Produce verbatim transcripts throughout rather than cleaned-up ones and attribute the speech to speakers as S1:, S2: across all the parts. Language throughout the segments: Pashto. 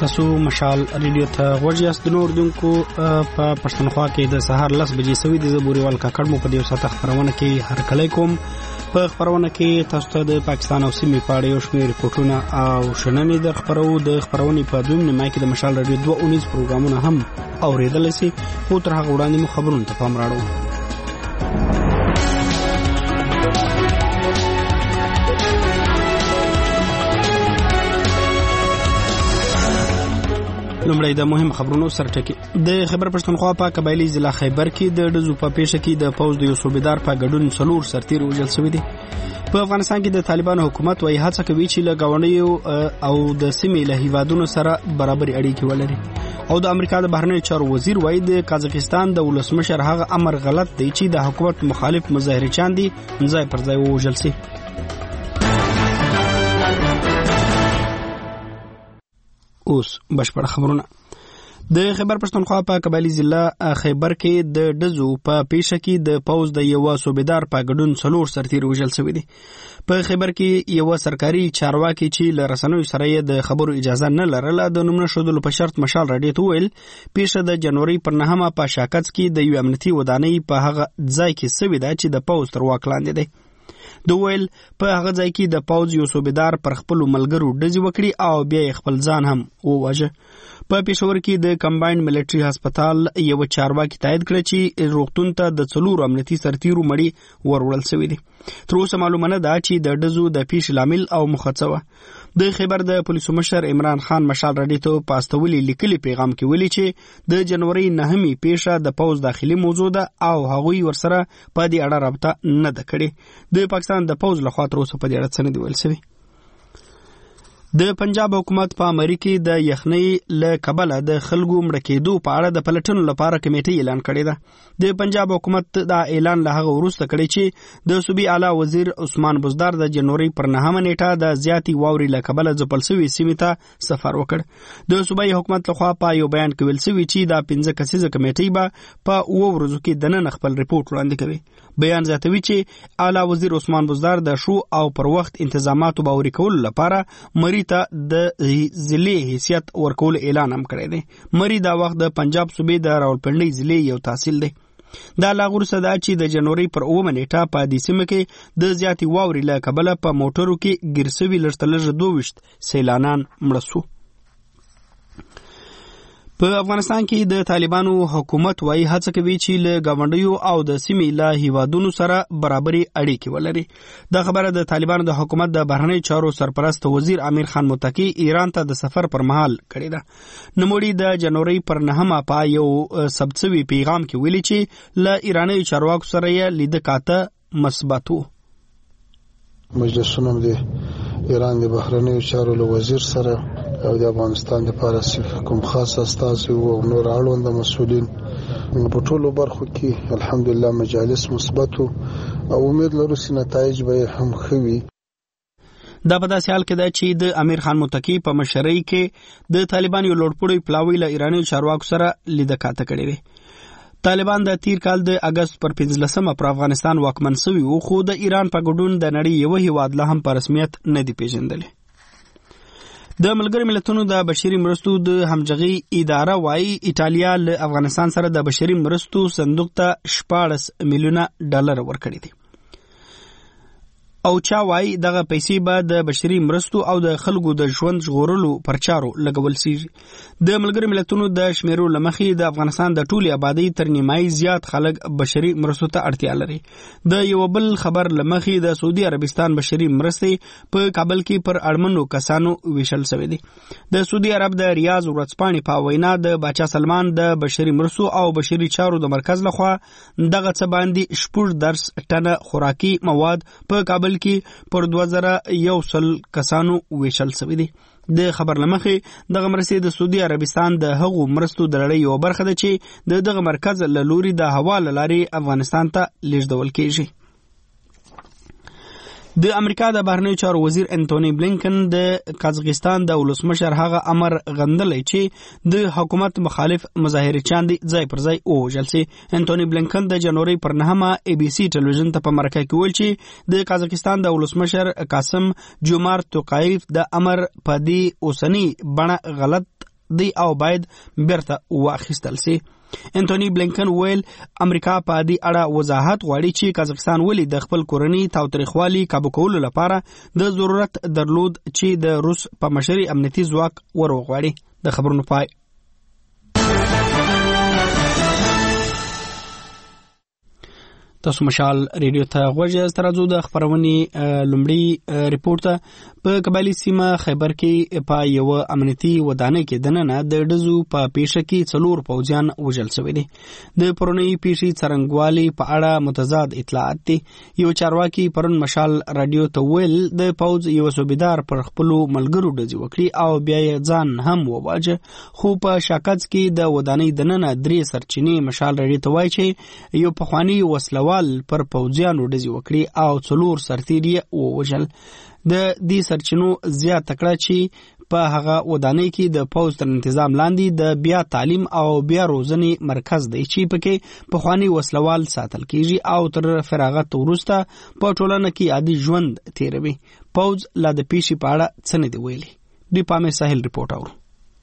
S1: تاسو مشال ریډیو ته غوږ یاست. د اردوونکو په پښتونخوا کې د سهار لس بجې سوي د زبوريوال کاکړ مو په دې ساعت خبرونه کې هر کله کوم. په خبرونه کې تاسو ته د پاکستان او سیمې په اړه یو شمېر ریپورتونه او شننې د خبرو د خبرونې په دویم نیمه کې د مشال ریډیو دوه اونیز پروګرامونه هم اوریدل شي. خو تر هغه وړاندې مو خبرونه ته پام راوړو. لومړی د مهم خبرونو سرټکی. د خیبر پښتونخوا په قبایلی ضلع خیبر کې د ډزو په پیښه کې د پوز د یو صوبیدار په ګډون څلور سرتیر وژل شوی دی. په افغانستان کې د طالبانو حکومت وايي هڅه کوي چې له گاونډیو او د سیمې له هیوادونو سره برابري اړیکې ولري. او د امریکا د بهرنیو چارو وزیر وايي د قازقستان د ولسمشر هغه امر غلط دی چې د حکومت مخالف مظاهرچیان دي ځای پر ځای وژل شي. اوس بشپړ خبرونه. د خیبر پښتونخوا په قبایلی ضلع خیبر کې د ډزو په پیښه کې د پوز د یو صوبیدار په ګډون څلور سرتیر وژل شوی دی. په خیبر کې یو سرکاري چارواکي چې له رسنیو سره د خبرو اجازه نه لرله د نوم نشودلو په شرط مشال راډیو ته ویل پیښه د جنوري پر نهمه په شاکت کې د یو امنیتي ودانۍ په هغه ځای کې شوې ده چې د پوز تر واک لاندې دی. د ویل په هغه ځای کې د پوز یو صوبیدار پر خپل ملګرو ډزې وکړي او بیا خپل ځان هم وواژه. په پېښور کې د کمباینډ ملټري هسپتال یو چارواکي تایید کړ چې روغتون ته د څلور امنیتي سرتیرو مړي وروړل شوی دي. تر اوسه معلومه نه ده چې د ډزو د پیښې لامل او مخه څه وه. د خیبر د پولیسو مشر عمران خان مشال راډیو ته په استولي لیکلي پیغام کې ویلي چې د جنوري نهمې پیښه د پوز داخلي موضوع ده او هغوی ورسره په دې اړه رابطه نه ده کړې. د پاکستان د پوز لخوا تر اوسه په دې اړه څه نه دی ویل شوی. د پنجاب حکومت په امریکا د یخنۍ له کبله د خلکو مړه کېدو په اړه د پلټنو لپاره کمیټه اعلان کړې ده. د پنجاب حکومت دا اعلان له هغه وروسته کړی چې د صوبې اعلی وزیر عثمان بزدار د جنوري پر نهمه نیټه د زیاتې واورې له کبله ځپل شوې سیمې ته سفر وکړ. د صوبایي حکومت لخوا په یو بیان کې ویل شوي چې دا پنځه کسیزه کمیټه به په اوه ورځو کې دننه خپل ریپورټ وړاندې کوي. بیان زیاتوي چې اعلی وزیر عثمان بزدار د شو او پر وخت انتظاماتو باوري کولو لپاره مری ته د ضلع حیثیت ورکول اعلان هم کړی دی. مری دا وخت د پنجاب صوبې د راولپنډۍ ضلع یو تحصیل دی. دا لا غورسه ده چې د جنوري پر اومه نیټه په دې سیمه کې د زیاتې واورې له کبله په موټرو کې ګیر سوي لږ تر لږه دوه ویشت سیلانان مړه سو. په افغانستان کې د طالبانو حکومت وايي هڅه کوي چې له گاونډیو او د سیمې له هیوادونو سره برابري اړیکې ولري. دا خبره د طالبانو د حکومت د بهرنیو چارو سرپرست وزیر امیر خان متقی ایران ته د سفر پر مهال کړې ده. نوموړي د جنوري پر نهمه په یو سبتسوي پیغام کې ویلي چې له ایراني چارواکو سره یې لیده کاته مثبت وو.
S2: مجلسونه د ایران د بهرنیو چارو له وزیر سره او د افغانستان لپاره کوم خاص استازي او نور اړوند مسؤلین په ټولو برخو کې الحمدلله مجالس مثبت او امید لرو چې نتایج به هم ښه وي.
S1: دا په داسې حال کې ده چې د امیر خان متقی په مشرۍ کې د طالبان یو لوړپوړی پلاوی له ایراني چارواکو سره لیده کاته کړې وي. طالبان د تیر کال د اگست پر پنځلسمه پر افغانستان واکمن شوي وو خو د ایران په ګډون د نړۍ یو هیواد له هم په رسمیت نه دی پیژندلی. د ملګرو ملتونو د بشري مرستو د همغږي اداره وايي ایټالیا له افغانستان سره د بشري مرستو صندوق ته شپاړس میلیونه ډالر ورکړي دي. او چا وايي دغه پیسې به د بشري مرستو او د خلکو د ژوند ژغورلو پر چارو لګول شي. د ملګرو ملتونو د شمیرو لمخې د افغانستان د ټولي آبادی تر نیمایي زیات خلک بشري مرستو ته اړتیا لري. د یو بل خبر لمخې د سعودي عربستان بشري مرستې په کابل کې پر اړمنو کسانو ویشل شوې دي. د سعودي عرب د ریاض ورځپاڼې په وینا د باچا سلمان د بشري مرستو او بشري چارو د مرکز لخوا دغه څه باندې شپږ درس ټنه خوراکي مواد په کابل کې پر دوه زره یو سل کسانو ویشل شوی دی. د خبر لمخې دغه مرستې د سعودي عربستان د هغو مرستو د لړۍ یو برخه ده چې د دغه مرکز له لوري د هوا له لارې افغانستان ته لیږدول کیږي. د امریکا د بهرنیو چارو وزیر انټونی بلینکن د قازقستان د ولسمشر هغه امر غندلی چې د حکومت مخالف مظاهرچیان دي ځای پر ځای ووژل شي. انټونی بلینکن د جنوري پر نهمه ای بي سي ټلویزیون ته په مرکه کې ویل چې د قازقستان د ولسمشر قاسم جومارت توقایف د امر په دې اوسنی بڼه غلط دی او باید بیرته واخیستل سي. انټونی بلینکن ویل امریکا په دې اړه وضاحت غواړي چې قزاقستان ولې د خپل کورنی تاوتریخوالي کابو کولو لپاره د ضرورت درلود چې د روس په مشرۍ امنیتي ځواک وروغواړي. د خبرونو پای. تاسو مشال ریډیو ته غوږ سترازو د خبرونې لومړی ریپورت په قبایلی سیمه خیبر کې په یو امنیتي ودانۍ کې دننه د ډزو په پیښه کې څلور پوځیان وژل شوي دي. د پرونی پیښې څرنګوالي په اړه متضاد اطلاعات دي. یو چارواکي پرون مشال رادیو ته ویل د پوځ یو صوبیدار پر خپل ملګرو ډزې وکړي او بیا یې ځان هم وواجه، خو په شاکڅ کې د ودانۍ دننه درې سرچینې مشال رادیو ته وایي چې یو پخوانی وسلوال پر پوځیانو ډزې وکړي او څلور سرتیر یې ووژل. د دې سرچینو زیات تکړه چې په هغه ودانۍ کې د پوځ تر تنظیم لاندې د بیا تعلیم او بیا روزنې مرکز دی چې پکې پخوانی وسلوال ساتل کیږي او تر فراغت وروسته په ټولنه کې عادي ژوند تیروي. پوځ لا د پیښې په اړه څه نه دی ویلي. دوی پامه ساحل ریپورت اورو.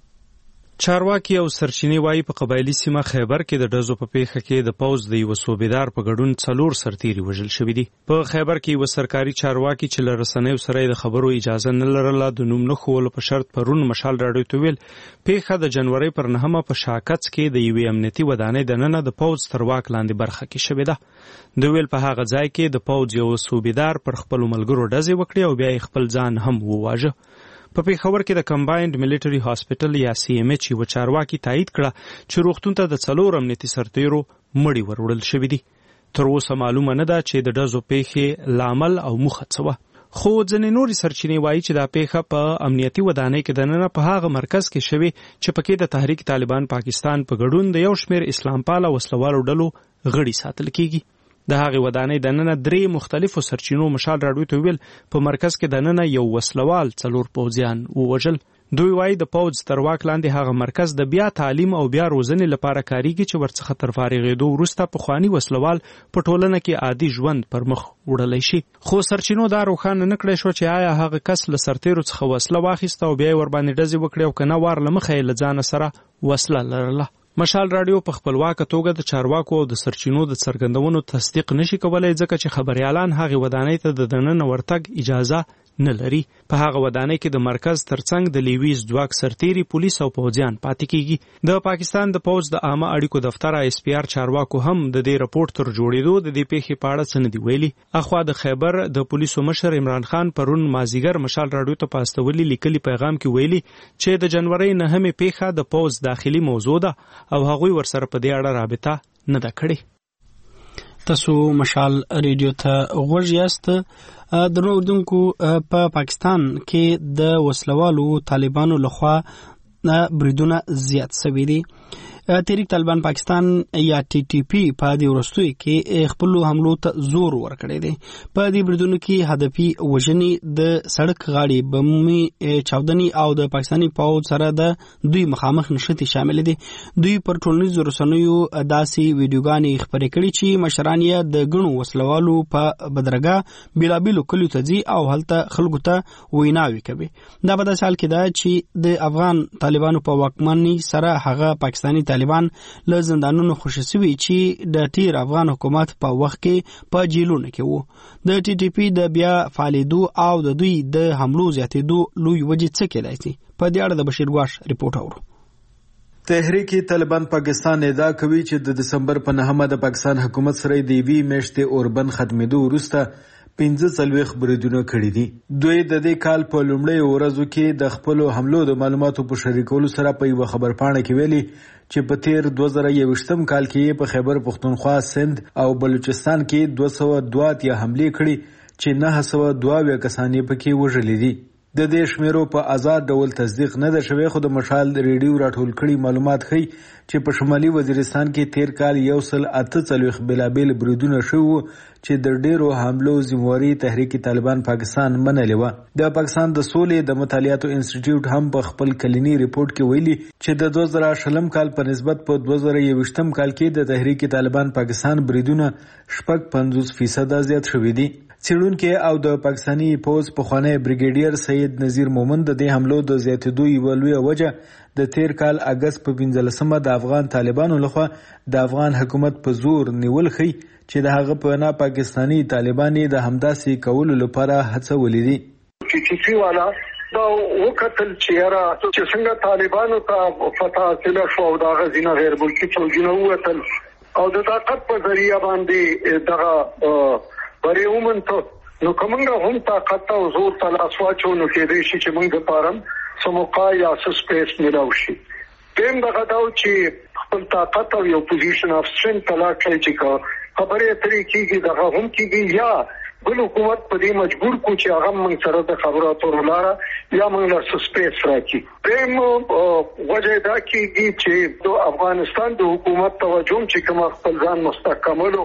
S3: چارواکي او سرچینې وایي په قبایلی سیمه خیبر کې د ډزو په پیښه کې د پوځ د یو صوبیدار په ګډون څلور سرتیري وژل شوي دي. په خیبر کې یو سرکاري چارواکي چې له رسنیو سره د خبرو اجازه نه لرله د نوم نه ښوولو په شرط پرون مشال راډیو ته ویل پیښه د جنوري پر نهمه په شاکڅ کې د یوې امنیتي ودانۍ دننه د پوځ تر واک لاندې برخه کې شوې ده. د ویل په هغه ځای کې د پوځ یو صوبیدار پر خپل ملګرو ډزې وکړي او بیا خپل ځان هم وواژه. په پیښور کې د کمباینډ ملټري هاسپټل یا سی ایم ایچ یو چارواکي تایید کړه چې روغتون ته د څلور امنیتي سرتیرو مړي وروړل شوي دي. تر اوسه معلومه نه ده چې د ډزو پیښې لامل او موخه څه وه، خو ځینې نورې سرچینې وایي چې دا پیښه په امنیتي ودانۍ کې دننه په هغه مرکز کې شوې چې پکې د تحریک طالبان پاکستان په ګډون د یو شمېر اسلام پاله وسلوالو ډلو غړي ساتل کیږي. د هغې ودانۍ دننه درې مختلفو سرچینو مشال راډیو ته ویل په مرکز کې دننه یو وسلوال څلور پوځیان ووژل. دوی وایي د پوځ تر واک لاندې هغه مرکز د بیا تعلیم او بیا روزنې لپاره کاریږي چې ورڅخه تر فارغېدو وروسته پخواني وسلوال په ټولنه کې عادي ژوند پر مخ وړلی شي. خو سرچینو دا روښانه نه کړی شو چې آیا هغه کس له سرتیرو څخه وسله واخیسته او بیا یې ورباندې ډزې وکړې او که نه وار له مخه یې له ځانه سره وسله لرله. مشال راډیو په خپلواکه توګه د چارواکو او د سرچینو د څرګندونو تصدیق نشي کولای ځکه چې خبريالان هغه ودانۍ ته د دننه ورتګ اجازه نه لري. په هغه ودانۍ کې د مرکز ترڅنګ د لیویز ځواک سرتیري پولیس او پوځیان پاتې کیږي. د پاکستان د پوځ د عامه اړیکو دفتر ایس پی آر چارواکو هم د دې راپورټ تر جوړېدو د دې پیښې په اړه څه نه دي ویلي. اخوا د خیبر د پولیسو مشر عمران خان پرون مازیګر مشال راډیو ته په استولي لیکلي پیغام کې ویلي چې د جنوري نهمې پیښه د پوځ داخلي موضوع ده او هغوی ورسره په دې اړه رابطه نه ده کړې.
S1: تاسو مشال ریډیو ته غوږ یاست. د نو اردوونکو په پاکستان کې د وسلوالو طالبانو لخوا بریدونه زیات شوي دي. تحریک طالبان پاکستان یا ټي ټي پی په دې وروستیو کې خپل حملو ته زور ورکړی دی. په دې بریدونو کې هدفي وژنې د سړک غاړې بمي چاودنې او د پاکستاني پوځ سره د دوی مخامخ نښتې شامل دي. دوی پر ټولنیزو رسنیو داسې ویډیوګانې خپرې کړي چې مشران یې د ګڼو وسلوالو په بدرګه بیلابیلو کلیو ته ځي او هلته خلکو ته ویناوې کوي. دا په داسې حال کې ده چې د افغان طالبانو په واکمنۍ سره هغه پاکستاني طالبان له زندانونو خوشي شوي چې د تیر افغان حکومت په وخت کې په جیلونو کې وو. د ټي ټي پی د بیا فعالیدو او د دوی د حملو زیاتېدو لوی وجې څه کېدای شي؟ په دې اړه د بشیر ګواش ریپورټ اورو.
S4: تحریک طالبان پاکستان ادعا کوي چې د دسمبر په نهمه د پاکستان حکومت سره د یوې میاشتې اوربند ختمېدو وروسته پنځه څلوېښت بریدونه کړي دي. دوی د دې کال په لومړیو ورځو کې د خپلو حملو د معلوماتو په شریکولو سره په یوه خبرپاڼه کې ویلي چې په تیر دوه زره یوویشتم کال کې په خیبر پښتونخوا، سند او بلوچستان کې دوه سوه دوه اتیا حملې کړي چې نهه سوه دوه اویا کسان یې پکې وژلي دي. د دې شمیرو په آزاد ډول تصدیق نه ده شوی، خو د مشال ریډیو راټول کړي معلومات ښیي چې په شمالي وزیرستان کې تیر کال یو سل اته څلوېښت بېلابېل بریدونه شوي وو چې د ډېرو حملو ذمواري تحریک طالبان پاکستان منلې وه. د پاکستان د سولې د مطالعاتو انسټیټیوټ هم په خپل کلني ریپورټ کې ویلي چې د دوه زره شلم کال په نسبت په دوه زره یوویشتم کال کې د تحریک طالبان پاکستان بریدونه شپږ پنځوس فیصده زیات شوي دي. څېړونکي او د پاکستاني پوز پخوانی بریګیډیر سید نذیر مومن د دې حملو د زیاتېدو یوه لویه وجه د تیر کال اګست په پنځلسمه د افغان طالبانو لخوا د افغان حکومت په زور نیول ښیي چې د هغه په وینا پاکستاني طالبان یې د همداسې کولو لپاره هڅولي دي.
S5: ټي ټي پی والا دا وکتل چې یاره چې څنګه طالبانو ته فتح حاصله شو او د هغه ځینې غیر ملکي فوجونه ووتل او د طاقت په ذریعه باندې دغه بری ومنته نو کومنګ هم طاقت او زور ته لاس واچو نو کېدای شي چې موږ پارم سموقا یا سپیس ملاو شي. دیم دغه دا چې خپل طاقت او یو پوزیشن اف سټرنث تلا کوي چې خبرې اترې کېږي دغه هم کېږي یا بل حکومت په دې مجبور کو چې هغه موږ سره د خبرو اترو لاره یا موږ له سپیس راکړي. دیم وجه دا کېږي چې د افغانستان د حکومت توجه چې کوم خپل ځان مستحکمولو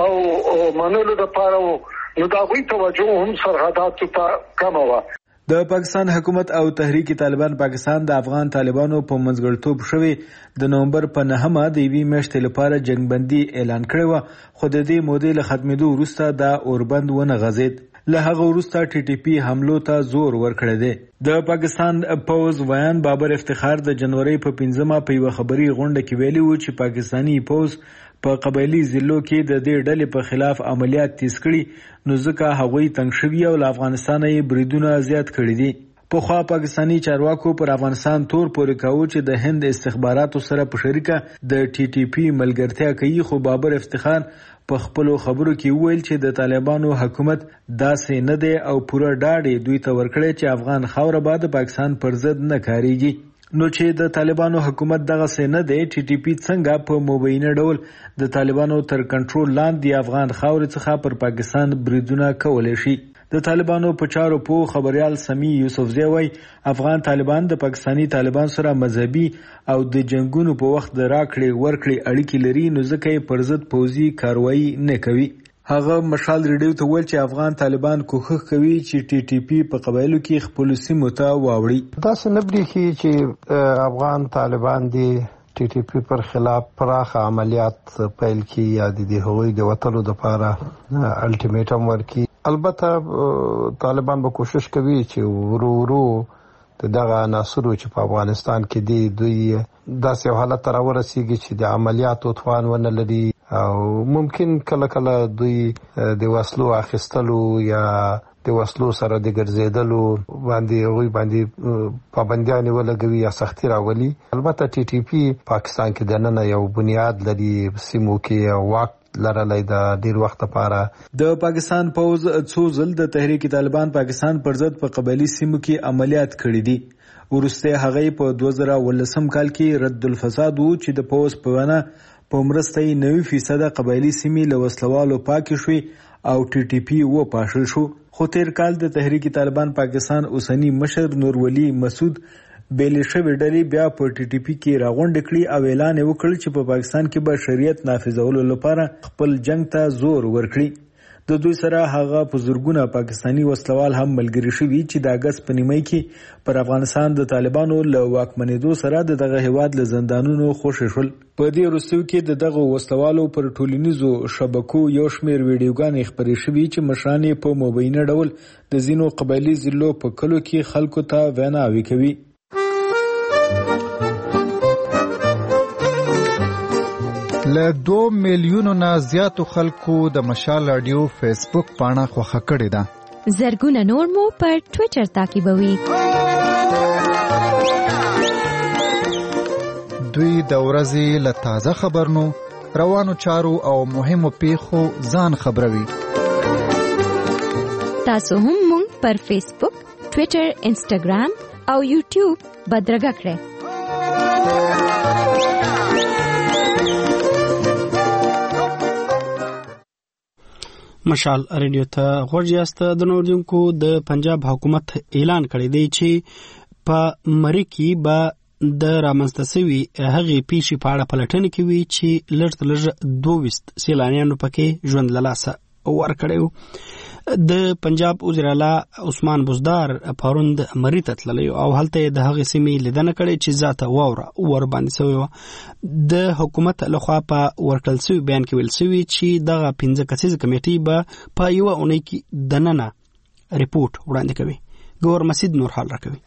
S5: او منلو لپاره نو دا غوي توجه هم سرحداتو ته کم و.
S4: د پاکستان حکومت او تحریک طالبان پاکستان د افغان طالبانو په منځګړیتوب شوی د نومبر په نهمه د یوې میاشتې لپاره جنګبندي اعلان کړی و خو د دې مودې له ختمېدو وروسته دا اوربند ونه غځېد. له هغه وروسته ټي ټي پی حملو ته زور ورکړی دی. د پاکستان پوز ویان بابر افتخار د جنوري په پنځمه په یوه خبري غونډه کې ویلي و چې پاکستاني پوز په قبایلی ضلعو کې د دې ډلې په خلاف عملیات تیز کړي نو ځکه هغوی تنګ شوي او له افغانستانه یې بریدونه زیات کړي دي. پخوا پاکستاني چارواکو پر افغانستان تور پورې کاوه چې د هند استخباراتو سره په شریکه د ټي ټي پی ملګرتیا کوي خو بابر افتخار په خپلو خبرو کې وویل چې د طالبانو حکومت داسې نه دی او پوره ډاډ دوی ته ورکړی چې افغان خاوره به د پاکستان پر ضد نه کاریږي. نو چې د طالبانو حکومت دغه څه نه دی ټي ټي پی څنګه په مبینه ډول د طالبانو تر کنټرول لاندې افغان خاورې څخه پر پاکستان بریدونه کولی شي. د طالبانو په چارو پوه خبريال سمی یوسفزی وایي افغان طالبان د پاکستاني طالبان سره مذهبي او د جنگونو په وخت د راکړې ورکړې اړیکې لري نو ځکه یې پر ضد پوځي کاروایی نه کوي. هغه مشال ریډیو ته ویل چې افغان طالبان کوښښ کوي چې ټي ټي پی په قبایلو کې خپل سیمو ته واوړي.
S2: تاسو نه بریخي چې افغان طالبان دي ټي ټي پی پر خلاف پراخ عملیات پیل کی یا د دې هغوی د وټلو لپاره الټیمیټم ورکي. البته طالبان به کوشش کوي چې ورو ورو دغه عناصرو چې په افغانستان کې دي دوی داسې حالت ته راورسیږي چې د عملیاتو توان ونه لري او ممکن کله کله دوی د وسلو اخیستلو یا د وسلو سره د ګرځېدلو باندې هغوی باندې پابندیانې ولګوي یا سختي راولي. البته ټي ټي پی پاکستان کې دننه یو بنیاد لري سیمو کې واک لرلای د ډیر وخت لپاره.
S4: د پاکستان پوز څو ځل د تحریک طالبان پاکستان پر ضد په قبایلی سیمو کې عملیات کړي دي. ورسته هغه په دوه زره ولسم کال کې رد الفساد وو چې د پوز په وینا په مرسته یې نوي فیصد قبایلی سیمې له وسلوالو پاکې شوې او ټي ټي پی و پاشل شو. خو تیر کال د تحریک طالبان پاکستان اوسنی مشر نور ولی مسعود بیل شوی ډلې بیا په ټي ټي پی کې راغونډ کړي او اعلان وکړ چې په پاکستان کې به شریعت نافذولو لپاره خپل جنگ ته زور ورکړي. د دوی سره هغه په زورګونه پاکستاني وسلوال هم ملګري شوي چې د اګست په نیمه کې پر افغانستان د طالبانو له واکمنېدو سره د دغه هیواد له زندانونو خوشې شول. په دې وروستیو کې د دغه وسلوالو پر ټولنیزو شبکو یو شمېر ویډیوګانې خپرې شوي چې مشران یې په مبینه ډول د ځینو قبایلي ضلعو په کلو کې خلکو ته ویناوې کوي.
S6: له دو میلیونو نه زیاتو خلکو د مشال رادیو فیسبوک پاڼه خوښه کړې ده.
S7: زرګونه نور مو پر ټویټر تعقیبوي.
S6: دوی د ورځې له تازه خبرونو، روانو چارو او مهمو پیښو ځان خبروي.
S7: تاسو هم مونږ پر فیسبوک، ټویټر، انسټاګرام او یوټیوب بدرګه کړئ.
S1: مشال ریډیو ته غوږ یاست. د نوردونکو د پنجاب حکومت اعلان کړی دی چې په مری کې به د رامنځته سوي هغې پیښې په اړه پلټنې کوي چې لږ تر لږه دوه ویشت سیلانیانو پکې ژوند له لاسه ورکړی و. د پنجاب وزیر اعلی عثمان بزدار پروند مری ته تللی او هلته د هغې سیمې لیدنه کړې چې ذاته واوره ور باندې شوې وه. د حکومت لخوا په ورکړل شوي بیان کې ویل شوي چې دغه پنځه کسیزه کمیټې به په یوه اونۍ کې دننه ریپورټ وړاندې کوي. ګور مسید نور حال راکوي.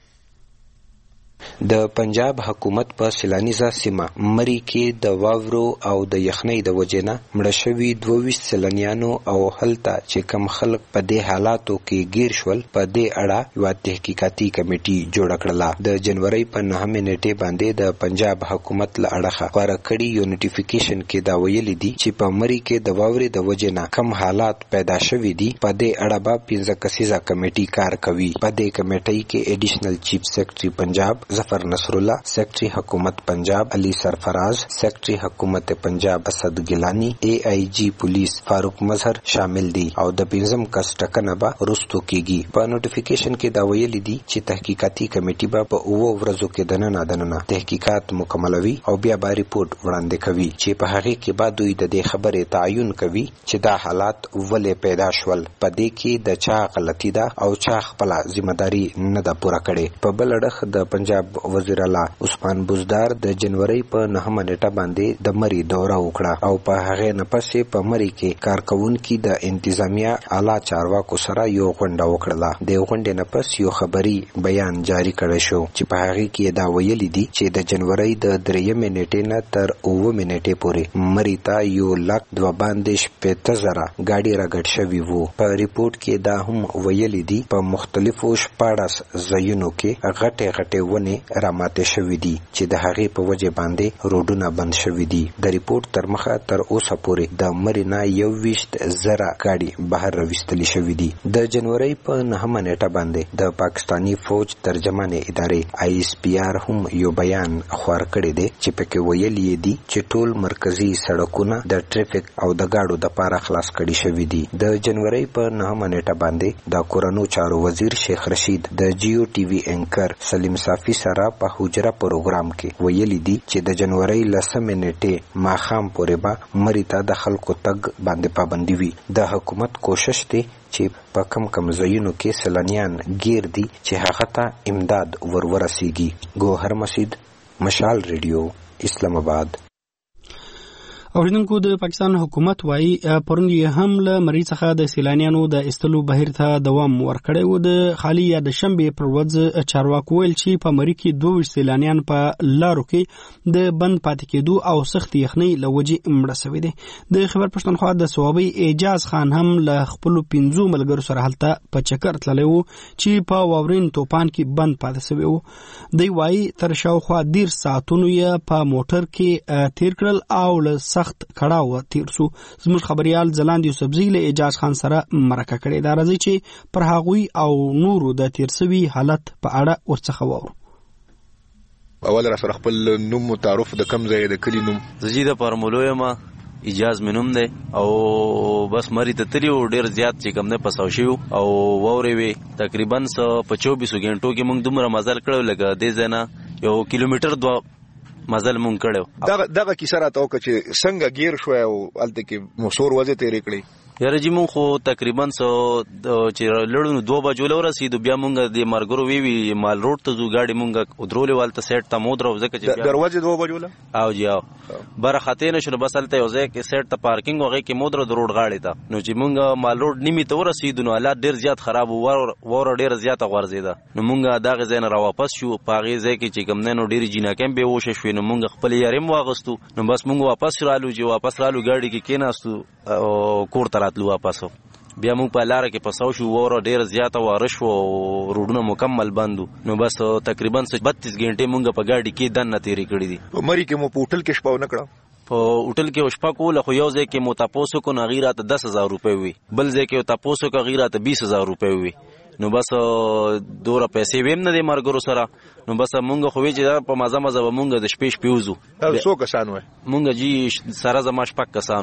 S8: د پنجاب حکومت په سیلانیزه سیمه مری کې د واورو او د یخنۍ د وجې نه مړه شوي دوه ویشت سیلانیانو او هلته چې کم خلک په دې حالاتو کې ګیر شول په دې اړه یوه تحقیقاتي کمیټې جوړه کړله. د جنورۍ په نهمې نیټې باندې د پنجاب حکومت له اړخه خپاره کړي یو نوټیفیکیشن کې دا ویلي دي چې په مری کې د واورې د وجې نه کم حالات پیدا شوي دي. په دې اړه به پنځه کسیزه کمیټې کار کوي. په دې کمیټۍ کې ایډیشنل چیف سیکرټري پنجاب ظفر نصر الله، سیکرټري حکومت پنجاب علي سرفراز، سیکرټري حکومت پنجاب اسد ګیلانی، ای آی جی پولیس فاروق مظهر شامل دي او د پنځم کس ټاکنه به وروستو کیږي. په نوټیفیکیشن کې دا ویلي دي چې تحقیقاتي کمیټې به په اوو ورځو کې دننه دننه تحقیقات مکملوي او بیا به ریپورټ وړاندې کوي چې په هغې کې به دوی د دې خبرې تعین کوي چې دا حالات ولې پیدا شول، په دې کې د چا غلطي ده او چا خپله ذمہداري نه ده پوره کړې. په بل اړخ د پنجاب وزیر اعلی عثمان بزدار د جنورۍ په نهمه نیټه باندې د مری دوره وکړه او په هغې نه پسې په مری کې کارکوونکي د انتظامیه اعلی چارواکو سره یو غونډه وکړله. د غونډې نه پس یو خبري بیان جاری کړی شو چې په هغې کې دا ویلي دي چې د جنورۍ د درېیمې نیټې نه تر اوومې نیټې پورې مری ته یو لک دوه باندې شپېته زره ګاډي راګډ شوي وو. په ریپورټ کې دا هم ویلي دي په مختلفو شپاړس ځایونو کې غټې غټې ونې راماتې شوي دي چې د هغې په وجې باندې روډونه بند شوي دي. د ریپورټ تر مخه تر اوسه پورې د مری نه یو ویشت زره ګاډي بهر راویستلي شوي دي. د جنورۍ په نهمه نیټه باندې د پاکستاني فوج ترجمانې ادارې آی ایس پی آر هم یو بیان خپور کړی دی چې پکې ویلي دي چې ټول مرکزي سړکونه د ټریفیک او د ګاډو دپاره خلاص کړي شوي دي. د جنورۍ په نهمه نیټه باندې د کورنو چارو وزیر شیخ رشید د جیو ټي وي اینکر سلیم صافي سره په حجره پروګرام کې ویلي دي چې د جنورۍ لسمې نیټې ماښام پورې به مری ته د خلکو تګ باندې پابندي وي. د حکومت کوشش دی چې په کم کم ځایونو کې سیلانیان ګیر دي چې هغه ته امداد ور ورسیږي. ګوهر مسید، مشال ریډیو، اسلام آباد.
S1: اوریدونکو د پاکستان حکومت وایي پرون یې هم له مری څخه د سیلانیانو د ایستلو بهیر ته دوام ورکړی و. د خالي یا د شنبې پر ورځ چارواکو ویل چې په مری کې دوه ویشت سیلانیان په لارو کې د بند پاتې کېدو او سخت یخنۍ له وجې مړه شوي دي. د خیبر پښتونخوا د صوابۍ اعجاز خان هم له خپلو پنځو ملګرو سره هلته په چکر تللی و چې په واورین توپان کې بند پاتې شوی و. دوی وایي تر شاوخوا دېرش ساعتونو یې په موټر کې تیر کړل او له سخت کړاو تیر سو. زموږ خبريال زلاند یوسفزی له اعجاز خان سره مرکه کړې ده. راځي چې پر هغوی او نورو د تیر سوي حالت په اړه ورڅخه وورو.
S9: اول را سره خپل نوم متعارف د کم ځای د کلی نوم
S10: زجیده پرمولوی ما اجاز منوم دی او بس مری ته تلیو ډیر زیات چې کم نه پساو شو او ووري وي تقریبا په چوبیس غنټو کې موږ دومره مزل کړو لکه دې ځنه یو کیلومتر دو مزل مونږ کړو.
S9: دغه دغه کیسه راته وکړه چې څنګه گیر شو او الته کې مسور وځي تیرې کړې.
S10: یاره جی مونږ خو تقریبا سو چې لړونو دوه بجو ورسېدو بیا مونږ د مرګرو وی وی مال روډ ته ځو ګاډي مونږ ودرولې والته سیټ ته مو درو ځکه چې
S9: دروازه دوه بجو له
S10: او جی او بر خطې نشو بس الته یو ځای کې سیټ ته پارکینګ وغه کې مو درو د روډ غاړي ته نو چې مونږ مال روډ نیمه ته ورسېدو نو حالات ډیر زیات خراب وو ور ډیر زیات غورځیدا نو مونږ دغه ځای نه را واپس شو پاغه ځای کې چې کوم نه نو ډیر جناکم به وشه شو نو مونږ خپل یارم واغستو نو بس مونږ واپس رالو چې واپس رالو ګاډي کې کېناستو او کور ته راتلو واپس بیا موږ په لار کې پساو شو وره ډیر زیاته وارش او روډونه مکمل بندو نو بس تقریبا بتیس غنټې موږ په ګاډي کې دن تیری کړې دي.
S9: مری کې مو په هوټل کې شپه نه کړه
S10: په هوټل کې شپه کوله خو یو ځای کې مو تاسو کو نغیرات دس هزار روپے وي بل ځای کې تاسو کو غیرات بیس هزار روپے وي نو بس دوره پیسې ویم نه دي مرګرو سره نو بس مونږ خو وی چې په مزه مزه مونږ د شپې شپې وزو.
S9: څو کسان وای؟
S10: مونږ جی سره زما شپږ کسانو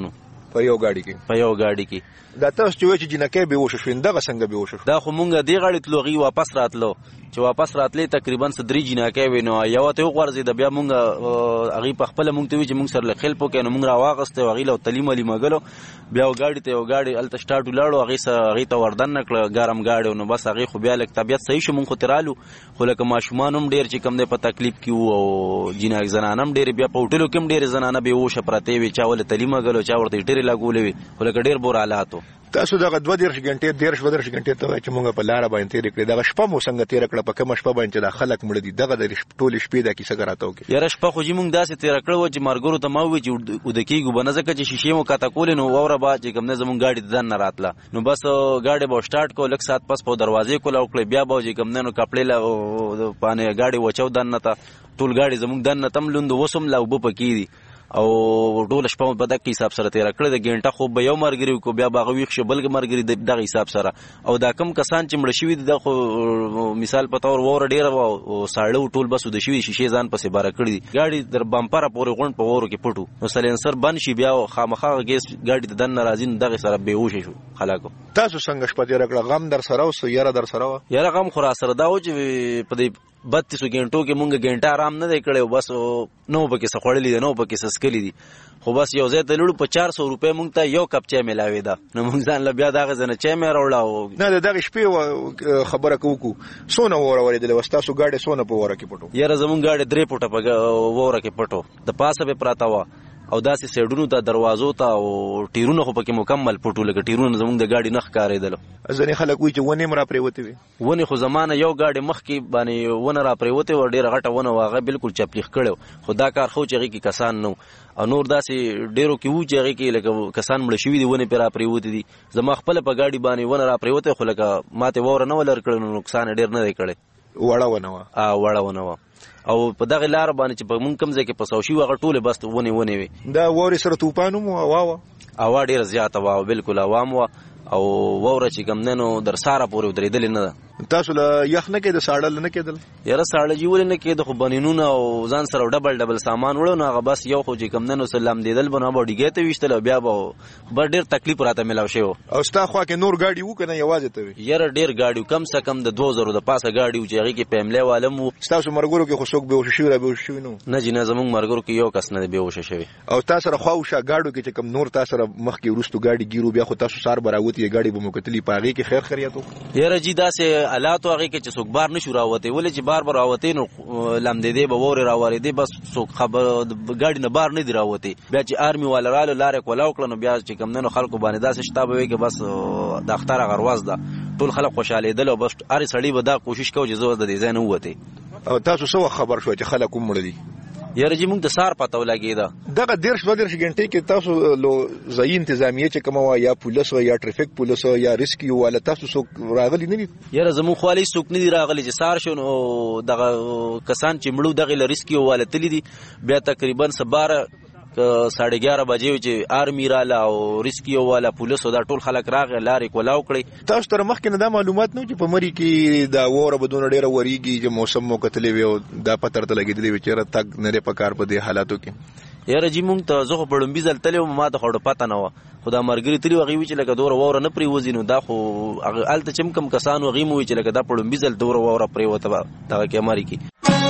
S9: په یو گاډي کې
S10: په یو گاډي کې
S9: دا تاسو چې وایي چې جنکې به وشو شو دغه څنګه به وشو
S10: دا خو مونږ دی غاړي تلو غي واپس راتلو چې واپس راتلې تقریبا صدري جنکې وینو یو ته غورځي د بیا مونږ هغه په خپل مونږ ته وی چې مونږ سره خل پو کې نو مونږ راواغسته هغه له تعلیم علي مګلو بیا گاډي ته یو گاډي الته سٹارټ ولاړو هغه سره هغه ته وردن نکړه ګرم گاډي نو بس هغه خو بیا لک طبيعت صحیح شو مونږ ترالو خو لکه ماشومان هم ډیر چې کم نه په تکلیف کې او جناک زنانم ډیر بیا په هوټلو کې ډیر زنانه به وشه پرته وی چا ول تعلیم مګلو چا ورته ډیر لاګولې وی خو لکه ډیر بور حالاتو
S9: تاسو دغه دوه دیرش غنټې دیرش ودرش غنټې ته چې مونږ په لار باندې تیر کړې دغه شپه مو څنګه تیر کړه په کوم شپه باندې د خلک مړ دي دغه د ټول شپې د کیسه غراته وکي
S10: یاره شپه خو مونږ داسې تیر کړو چې مرګورو ته ما وی چې ودکیګو بنځه کې شیشې مو کاته کول نو وره با چې کوم نه زمون گاډي دن نه راتله نو بس گاډي به سٹارټ کو لک سات پس په دروازې کول او کړ بیا به چې کوم نه نو کپړې لا پانه گاډي وچو دن نه تا ټول گاډي زمون دن نه تم لوند وسم لا وب پکې دي او ټول شپه په دغه حساب سره تیر کړل د ګنټه خو به یو مرګري کو بیا باغ ویښ شو بلګ مرګري دغه حساب سره او دا کم کسان چې مړ شوی د خو مثال په تور وور ډیر او ساړو ټول بس د شوی شیشې ځان پسې بار کړی گاډي در بمپر پورې غون په وورو کې پټو نو سلنسر بن شي بیا خامخا ګیس گاډي د دن ناراضي دغه سره به وښه شو خلاکو
S9: تاسو څنګه شپه تیر کړل غم در سره او یاره در سره
S10: یاره غم خورا سره دا و چې په دې بتیس غنټو کې مونږ غنټه آرام نه دی کړو بس نو پکې څه خړلې دي نو پکې څه سکلې دي خو بس یو ځای ته لړو په چار سو روپے مونږ ته یو کپ چای ملاوي دا نو مونږ ځان ل بیا دغه ځنه چای مې راوړاو
S9: نه دغه شپې خبره کوو سونه وره ورې د وستاسو گاډي سونه په وره کې پټو
S10: یاره زمون گاډي درې پټه په وره کې پټو د پاسه به پراته و او داسې سیډونو ته دروازو ته او ټیرونو خو پکې مکمل پټو لګ ټیرونو زمونږ د گاډي نخ کارېدل
S9: ځنې خلک وی چې ونه مرا پریوته وي
S10: ونه خو زمانه یو گاډي مخ کې باندې ونه را پریوته و ډیر غټه ونه واغه بالکل چپلیخ کړو خدا کار خو چې کې کسان نو او نور داسې ډیرو کې و چې کې لکه کسان مړ شوی دي ونه پر را پریوته دي زما خپل په گاډي باندې ونه را پریوته خو لکه ماته وور نه ولر کړو نقصان ډیر نه دی کړی
S9: وړه ونه وا
S10: ا وړه ونه وا او په دغه لار باندې چې په مونږ کم ځای کې پسوشي وغه ټوله بس ونه ونه وي
S9: دا ووري سره توپانو مو واوا
S10: اوا ډیر زیاته وا بالکل عوام وا او ووره چې کم ننو در ساره پورې درېدل نه
S9: تاسو له یخ نه کې د ساړل نه کېدل
S10: یاره ساړل جوړ نه کې د خو بنینونه او ځان سره ډبل ډبل سامان وړو نه هغه بس یو خو چې کم ننو سلام دیدل بنو باډي کې ته وشتل بیا به بر ډیر تکلیف راته ملاو شو
S9: او ستا خو کې نور گاډي وو کنه یوازې ته
S10: یاره ډیر گاډي کم څه کم د دوه زره د پاسه گاډي چې هغه کې پملې والم
S9: تاسو مرګورو کې خو څوک به وشي را به وشي نو
S10: نه جنا زمونږ مرګورو کې یو کس نه به وشي شوی
S9: او تاسو سره خواوشه گاډو کې چې کم نور تاسو سره مخ کې ورستو گاډي ګیرو بیا خو تاسو سار براوتی گاډي به مکتلی پاغي کې خیر خیریاتو
S10: یاره جی داسې حالات هغه کې چې څوک بار نشو راوته ولې چې بار بار راوته نو لم دې دې به وره راوړې دې بس څوک خبر گاډي نه بار نه دی راوته بیا چې آرمي والا رالو لارې کولاو کړنو بیا چې کم نه خلکو باندې داسې شتابه وي کې بس د اختر غرواز ده ټول خلک خوشاله دي او بس اری سړی به دا کوشش کوي چې زو د دې ځای نه وته
S9: او تاسو سو خبر شو چې خلک مړ دي
S10: یاره جی مونږ د سار پته ولګیدا
S9: دغه دیرش ودرش غنټې کې تاسو لو ځای انتظامیه چې کومه یا پولیس یا ټریفیک پولیس یا ریسکیو والا تاسو سو راغلی نه دي
S10: یاره زمو خالي سوک نه دي راغلی چې سار شو دغه کسان چې مړو دغه ریسکیو والا تللی دي بیا تقریبا سباره ساڑھے گیارہ بجے چې آرمی رااله او ریسکیو والا پولیسو دا ټول خلک راغی لارې کولاو کړی
S9: تاسو تر مخکې نه دا معلومات نو چې په مری کې دا وره بدون ډیره وریږي چې موسم مو کتلې وي او دا پتر ته لګیدلې وي چې تک نه په کار په دې حالاتو کې
S10: یاره جی مونږ ته زه خو په ډومبي ځل تللی وم ما ته خو پته نه وه خو دا مرګري تلي هغې وي چې لکه دوره واوره نه پرېوځي نو دا خو هلته چې هم کم کسان هغې مو وي چې لکه دا په ډومبي ځل دوره واوره پرېوته به دغه کې اماري کې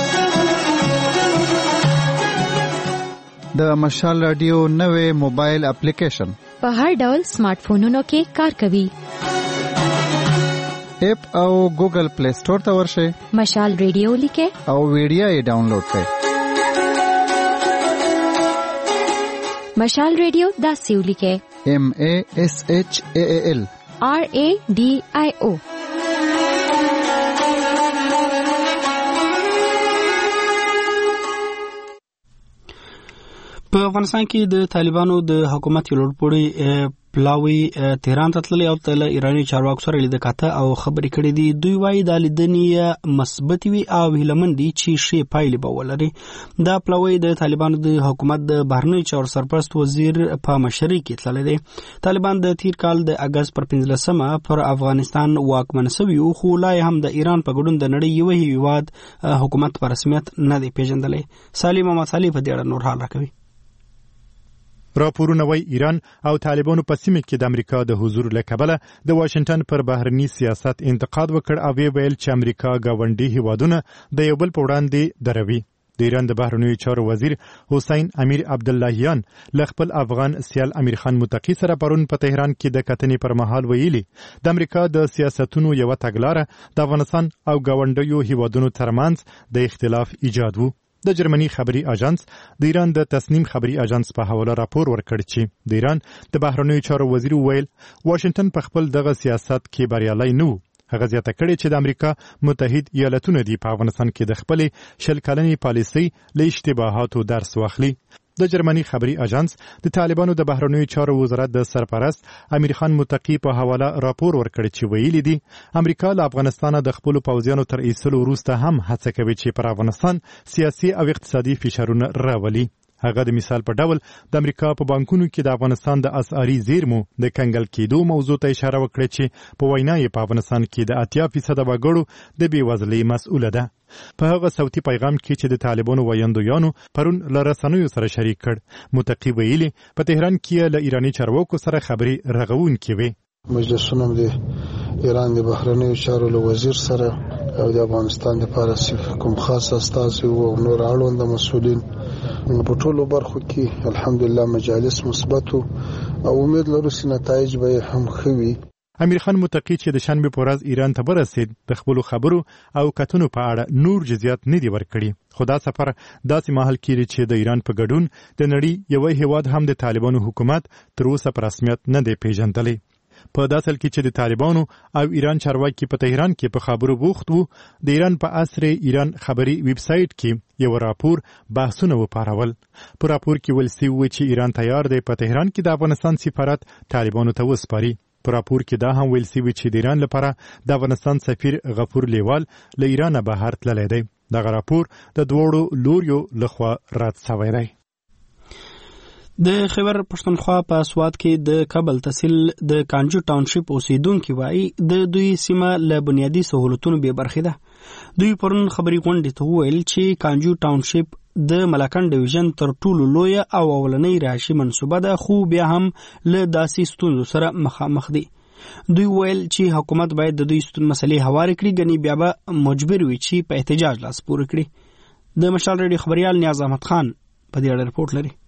S6: د مشال رادیو نوې موبایل اپلیکیشن
S7: په هر ډول سمارټ فونونو کې کار کوي
S6: اپ او ګوګل پلی سٹور ته ورشئ
S7: مشال رادیو لیکه
S6: او ویډیو یې ډاونلوډ کړئ
S7: مشال رادیو دا سیو لیکه
S6: ایم ا اس ایچ ا ال
S7: آر ا ډي آی او
S1: په افغانستان کې د طالبانو د حکومت یو لوړپوړی پلاوی تهران ته تللی او تل ایرانی چارواکو سره لیدل کاته او خبرې کړې دي دوی وایي د لیدنې مثبت وي او هیلمن دي چې شی پایلې به ولري دا پلاوی د طالبانو د حکومت د بهرنی چارو سرپرست وزیر په مشرۍ کې تللی دی طالبان د تیر کال د اگست پر پنځلسمه پر افغانستان واکمن شوي خو لا هم د ایران په ګډون د نړۍ یو هیواد حکومت په رسمیت نه دی پیژندلی سالم محمد صالح په دې اړه نور حال راکوي
S11: راپورونه وایي ایران او طالبانو په سیمه کې د امریکا د حضور له کبله د واشنگټن پر بهرني سیاست انتقاد وکړ او ویل چې امریکا ګاونډي هیوادونه د یو بل په وړاندې دروي. د ایران د بهرنیو چارو وزیر حسین امیر عبداللهیان له خپل افغان سیال امیر خان متقي سره پرون په تهران کې د کتنې پر مهال ویلي د امریکا د سیاستونو یو تګلاره د افغانستان او ګاونډیو هیوادونو ترمنځ د اختلاف ایجاد وو. د جرمني خبري اژانس د ایران د تصنیم خبري اژانس په حواله راپور ورکړ چې د ایران د بهرنیو چارو وزیر ویل واشنگټن په خپل دغه سیاست کې بریالي نه و. هغه زیاته کړې چې د امریکا متحد ایالتونه دی په افغانستان کې د خپلې شل کلنې پالیسۍ له اشتباهاتو درس واخلي. د جرمني خبري اژانس د طالبانو د بهرنیو چارو وزارت د سرپرست امیر خان متقي په حواله راپور ورکړ چې ویلي دي امریکا له افغانستان د خپل پوځیانو تر ایستلو وروسته هم هڅه کوي چې پر افغانستان سیاسي او اقتصادي فشارونه راولي. هغه د مثال په ډول د امریکا په بانکونو کې د افغانستان د اسعاري زیرمو د کنګل کېدو موضوع ته اشاره وکړه چې په وینا یې په افغانستان کې د اتیا فیصد وګړو د بېوزلۍ مسؤله ده. په هغه صوتي پیغام کې چې د طالبانو ویاندویانو پرون له رسنیو سره شریک کړ متقي ویلي په تهران کې له ایراني چارواکو سره خبرې رغونکې وې.
S2: مجلسونه د ایران د بهرنیو چارو له وزیر سره او د افغانستان لپاره کوم خاص استازي او نور اړوند مسؤلین په ټولو برخو کې الحمدلله مجالس مثبت او امید لرو چې نتایج به هم ښه وي.
S11: امیر خان متقي چې د شنبې په ورځ ایران ته ورسېد د خپلو خبرو او کتنو په اړه نور جزئیات نه دي ورکړي خو دا سفر داسې مهال کېږي چې د ایران په ګډون د نړۍ یو هیواد هم د طالبانو حکومت تر اوسه په رسمیت نه دی پیژندلی. په داسل کې چې د طالبانو او ایران چارواکي په تهران کې په خبرو بوخت وو د ایران په اثر ایران خبري ویب سټ کې یو راپور بحثونه وپارول. په راپور کې ویل شوی چې ایران تیار دی په تهران کې د افغانستان سفارت طالبانو ته وسپاري. په راپور کې دا هم ویل شوی چې د ایران لپاره د افغانستان سفیر غفور لیوال له ایران بهر تللی دی. دغه راپور د دوړو لوریو لخوا رد شوی دی.
S1: د خیبر پښتونخوا په سواد کې د کابل تحصیل د کانجو ټاونشپ اوسیدونکو وایي د دوی سیمه له بنیادی سہولتونو بې برخې ده. دوی پرون خبري غونډې ته وویل چې کانجو ټاونشپ د ملاکن ډیویژن تر ټولو لویه او اولنۍ رهایشي منصوبه ده خو بیا هم له داسې ستونزو سره مخامخ دي. دوی ویل چې حکومت باید د دوی ستون مسلې هوارې کړي ګنې بیا به مجبور وي چې په احتجاج لاس پورې کړي. د مشال ریډیو خبریال نیاز احمد خان په دې اړه رپورټ لري.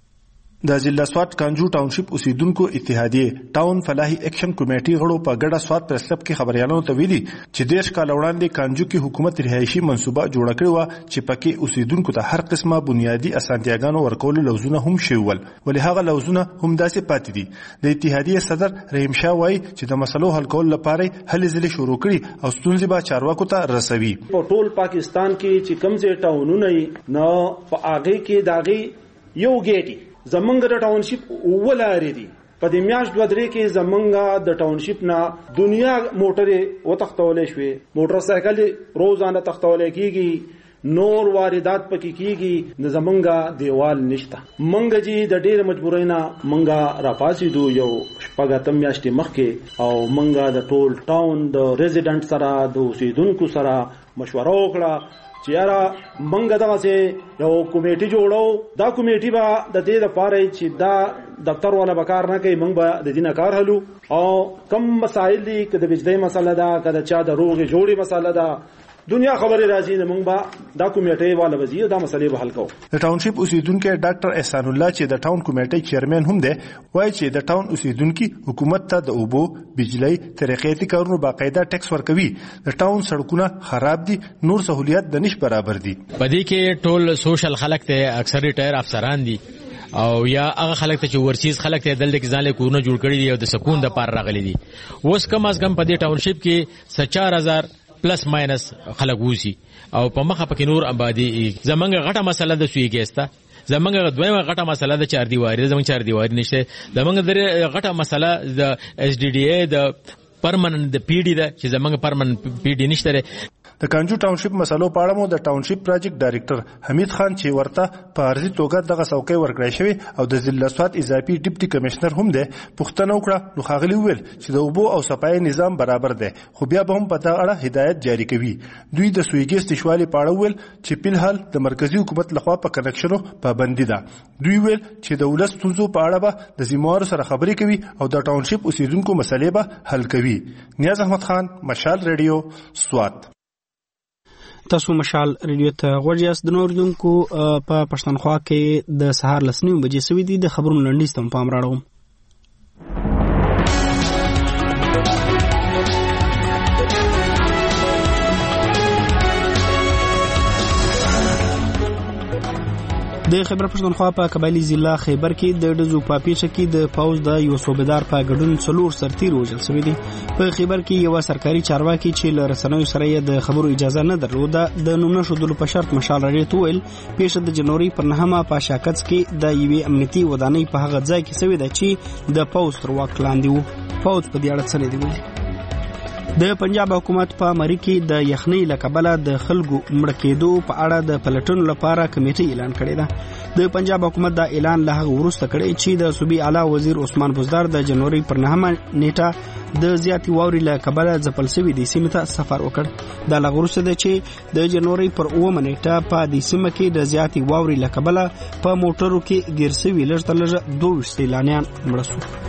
S12: د ضلع سوات کانجو ټاونشپ اوسیدونکو اتحادیه ټاون فلاحي اکشن کمیټې غړو په ګډه سوات پریس کلب کې خبريالانو ته ویلي چې دیش کال وړاندې کانجو کې حکومت رهایشي منصوبه جوړه کړې و چې پکې اوسیدونکو ته هر قسمه بنیادی اسانتیاګانو ورکول لوزونه هم شوول ولې هغه لوزونه هم داسې پاتې دي. د اتحادیه صدر رحیم شاه وایي چې د مسلو حل کول لپاره هلې ځلې شروع کړي او ستونزې به چارواکو ته رسوي.
S13: په ټول پاکستان کې چې کوم ځای ټاونونه نو په هغه کې داغي یو ګیټي زمونږ د ټاونشپ ولارې دي په دې میاشت دوه درې کې زمونږ د ټاونشپ نه دنیا موټرې وتښتولې شوې موټر سایکل روزانه تښتولې کیږي نور واردات پکې کیږي د زمونږ دیوال نشته. منګ جی د ډېر مجبورۍ نه منګ راپاسې دو یو شپږ میاشتې مخکې او منګ د ټول ټاون د ریزیډنټ سره د اوسیدونکو سره مشوره وکړه چې یاره منګ دغه سه یو کمیټي جوړو دا کمیټي به د دې لپاره چې دا دفتر والا بکار نه کوي منګ به د دې نه کار حلو او کم مسائل دي که د بجلی مسله ده که د چا د روغې جوړې مسله ده دنیا خبرې راځي نه موږ به دا کمیټې والا وزي دا مسلې به حل کوو.
S12: د ټاونشپ اوسیدونکو ډاکټر احسان الله چې د ټاون کمیټې چیرمن هم دی وایي چې د ټاون اوسیدونکو حکومت ته د اوبو بجلی ترقیاتي کارونو باقاعده ټیکس ورکوي. د ټاون سړکونه خراب دي نور سہولیات د نش برابر دي.
S14: په دې کې ټول سوشل خلک ته اکثر ریټایر افسران دي او یا هغه خلک ته چې ورسیز خلک ته دلته کې ځانله کورونه جوړ کړی دي او د سکون د پار راغلي دي. اوس کم از کم په دې ټاونشپ کې چار هزار پلس ماینس خلک ووسی او په مخه پکې نور آبادی. زمونږ غټه مسله د سوی ګیستا زمونږ دویمه غټه مسله د چار دیواری زمونږ چار دیواری نشته. زمونږ د غټه مسله د اس ډي ډي اي د پرمننت د پی ډي ده چې زمونږ پرمننت پی ډي نشته.
S12: د کانجو ټاونشپ مسلو په اړه مو د ټاونشپ پروجیکټ ډایریکټر حمید خان چې ورته په ارزي توګه دغه څوکۍ ورکړی شوی او د ضلع سوات اضافي ډیپټي کمشنر هم دی پوښتنه وکړه نو ښاغلي وویل چې د اوبو او صفایي نظام برابر دی خو بیا به هم په دغه اړه هدایت جاری کوي. دوی د سویګي استشوالي په اړه وویل چې فلحال د مرکزی حکومت لخوا په کنکشنو پابندي ده. دوی ویل چې د ولس ستونزو په اړه به د ذمہوارو سره خبرې کوي او د ټاونشپ اوسیدونکو مسلې به حل کوي. نیاز احمد خان، مشال ریډیو، سوات.
S1: تاسو مشال ریډیو ته غوږ یاست. د نوردونکو په پښتونخوا کې د سهار لس نیمې بجې سوي دي. د خبرونو لنډیز ته پام راړوم. د خیبر پښتونخوا په قبایلی ضلع خیبر کې د ډزو په پیښه کې د پاوز د یو صوبیدار په ګډون څلور سرتیر وژل شوی دی. په خیبر کې یو سرکاري چارواکي چې له رسنیو سره د خبرو اجازه نه درلوده د نوم نشودلو په شرط مشال راډیو ته ویل پیښه د جنوري پر نهمه په شاکڅ کې د یوې امنیتي ودانۍ په هغه ځای کې شوې ده چې د پاوز تر واک لاندې وو. پاوز په دې اړه څه نه دی ویلي. د پنجاب حکومت په مری کې د یخنۍ لکبله د خلکو مړ کېدو په اړه د پلټنو لپاره کمیټه اعلان کړې ده. د پنجاب حکومت دا اعلان له هغه وروسته کړی چې د صوبې اعلی وزیر عثمان بزدار د جنوري پر نهمه نیټه د زیاتې واورې لکبله ځپل شوي د سیمې ته سفر وکړ. دا له وروسته ده چې د جنوري پر اوومه نیټه په دې سیمه کې د زیاتې واورې لکبله په موټرو کې ګیر شوي لږ تر لږه دوه ویشت سیلانیان مړه شول.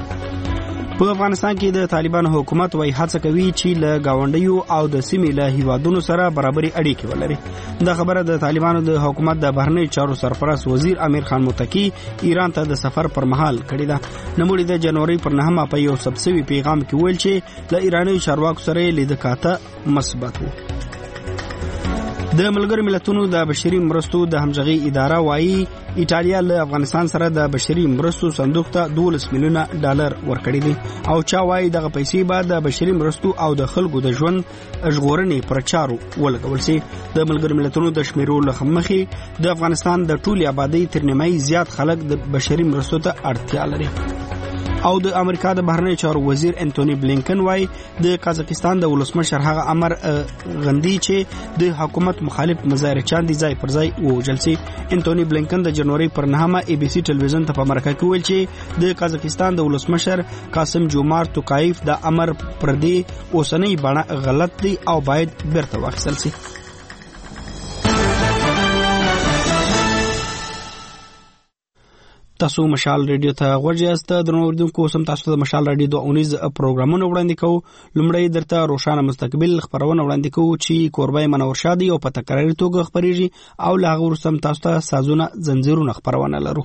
S1: په افغانستان کې د طالبانو حکومت وايي هڅه کوي چې له گاونډیو او د سیمې له هیوادونو سره برابري اړیکې ولري. دا خبره د طالبانو د حکومت د بهرنی چارو سرپرست وزیر امیر خان متقی ایران ته د سفر پر مهال کړی ده. نوموړي د جنوري پر نهمه په یو سبسوي پیغام کې ویل چې له ایراني چارواکو سره لیدکاته مثبت وو. د ملګرو ملتونو د بشري مرستو د همغږي اداره وايي ایټالیا له افغانستان سره د بشري مرستو صندوق ته دولس میلیونه ډالر ورکړي دي او چا وايي دغه پیسې به د بشري مرستو او د خلکو د ژوند ژغورنې پر چارو ولګول شي. د ملګرو ملتونو د شمیرو له مخې د افغانستان د ټولي آبادی تر نیمایي زیات خلک د بشري مرستو ته اړتیا لري. او د امریکا د بهرنی چارو وزیر انټونی بلینکن وايي د قزاقستان د ولسمشر هغه امر غندي چې د حکومت مخالف مظاهرچیان دي ځای پر ځای ووژل شي. انټونی بلینکن د جنوري پر نهمه ای بي سي ټلویزیون ته په مرکه کې ویل چې د قزاقستان د ولسمشر قاسم جومارت توکایف د امر پر دې اوسنۍ بڼه غلط دی او باید بیرته واخیستل شي. تاسو مشال ریډیو ته غوږ یاست. د نوردونکو سم تاسو د مشال ریډیو د اونیز پروګرامونه وړاندې کوو. لومړی درته روښانه مستقبل خبرونه وړاندې کوو چې کوربای منور شادي او په تکراري توګه خبريږي او له هغه وروسته تاسو ته سازونه زنجیرونه خبرونه لرو.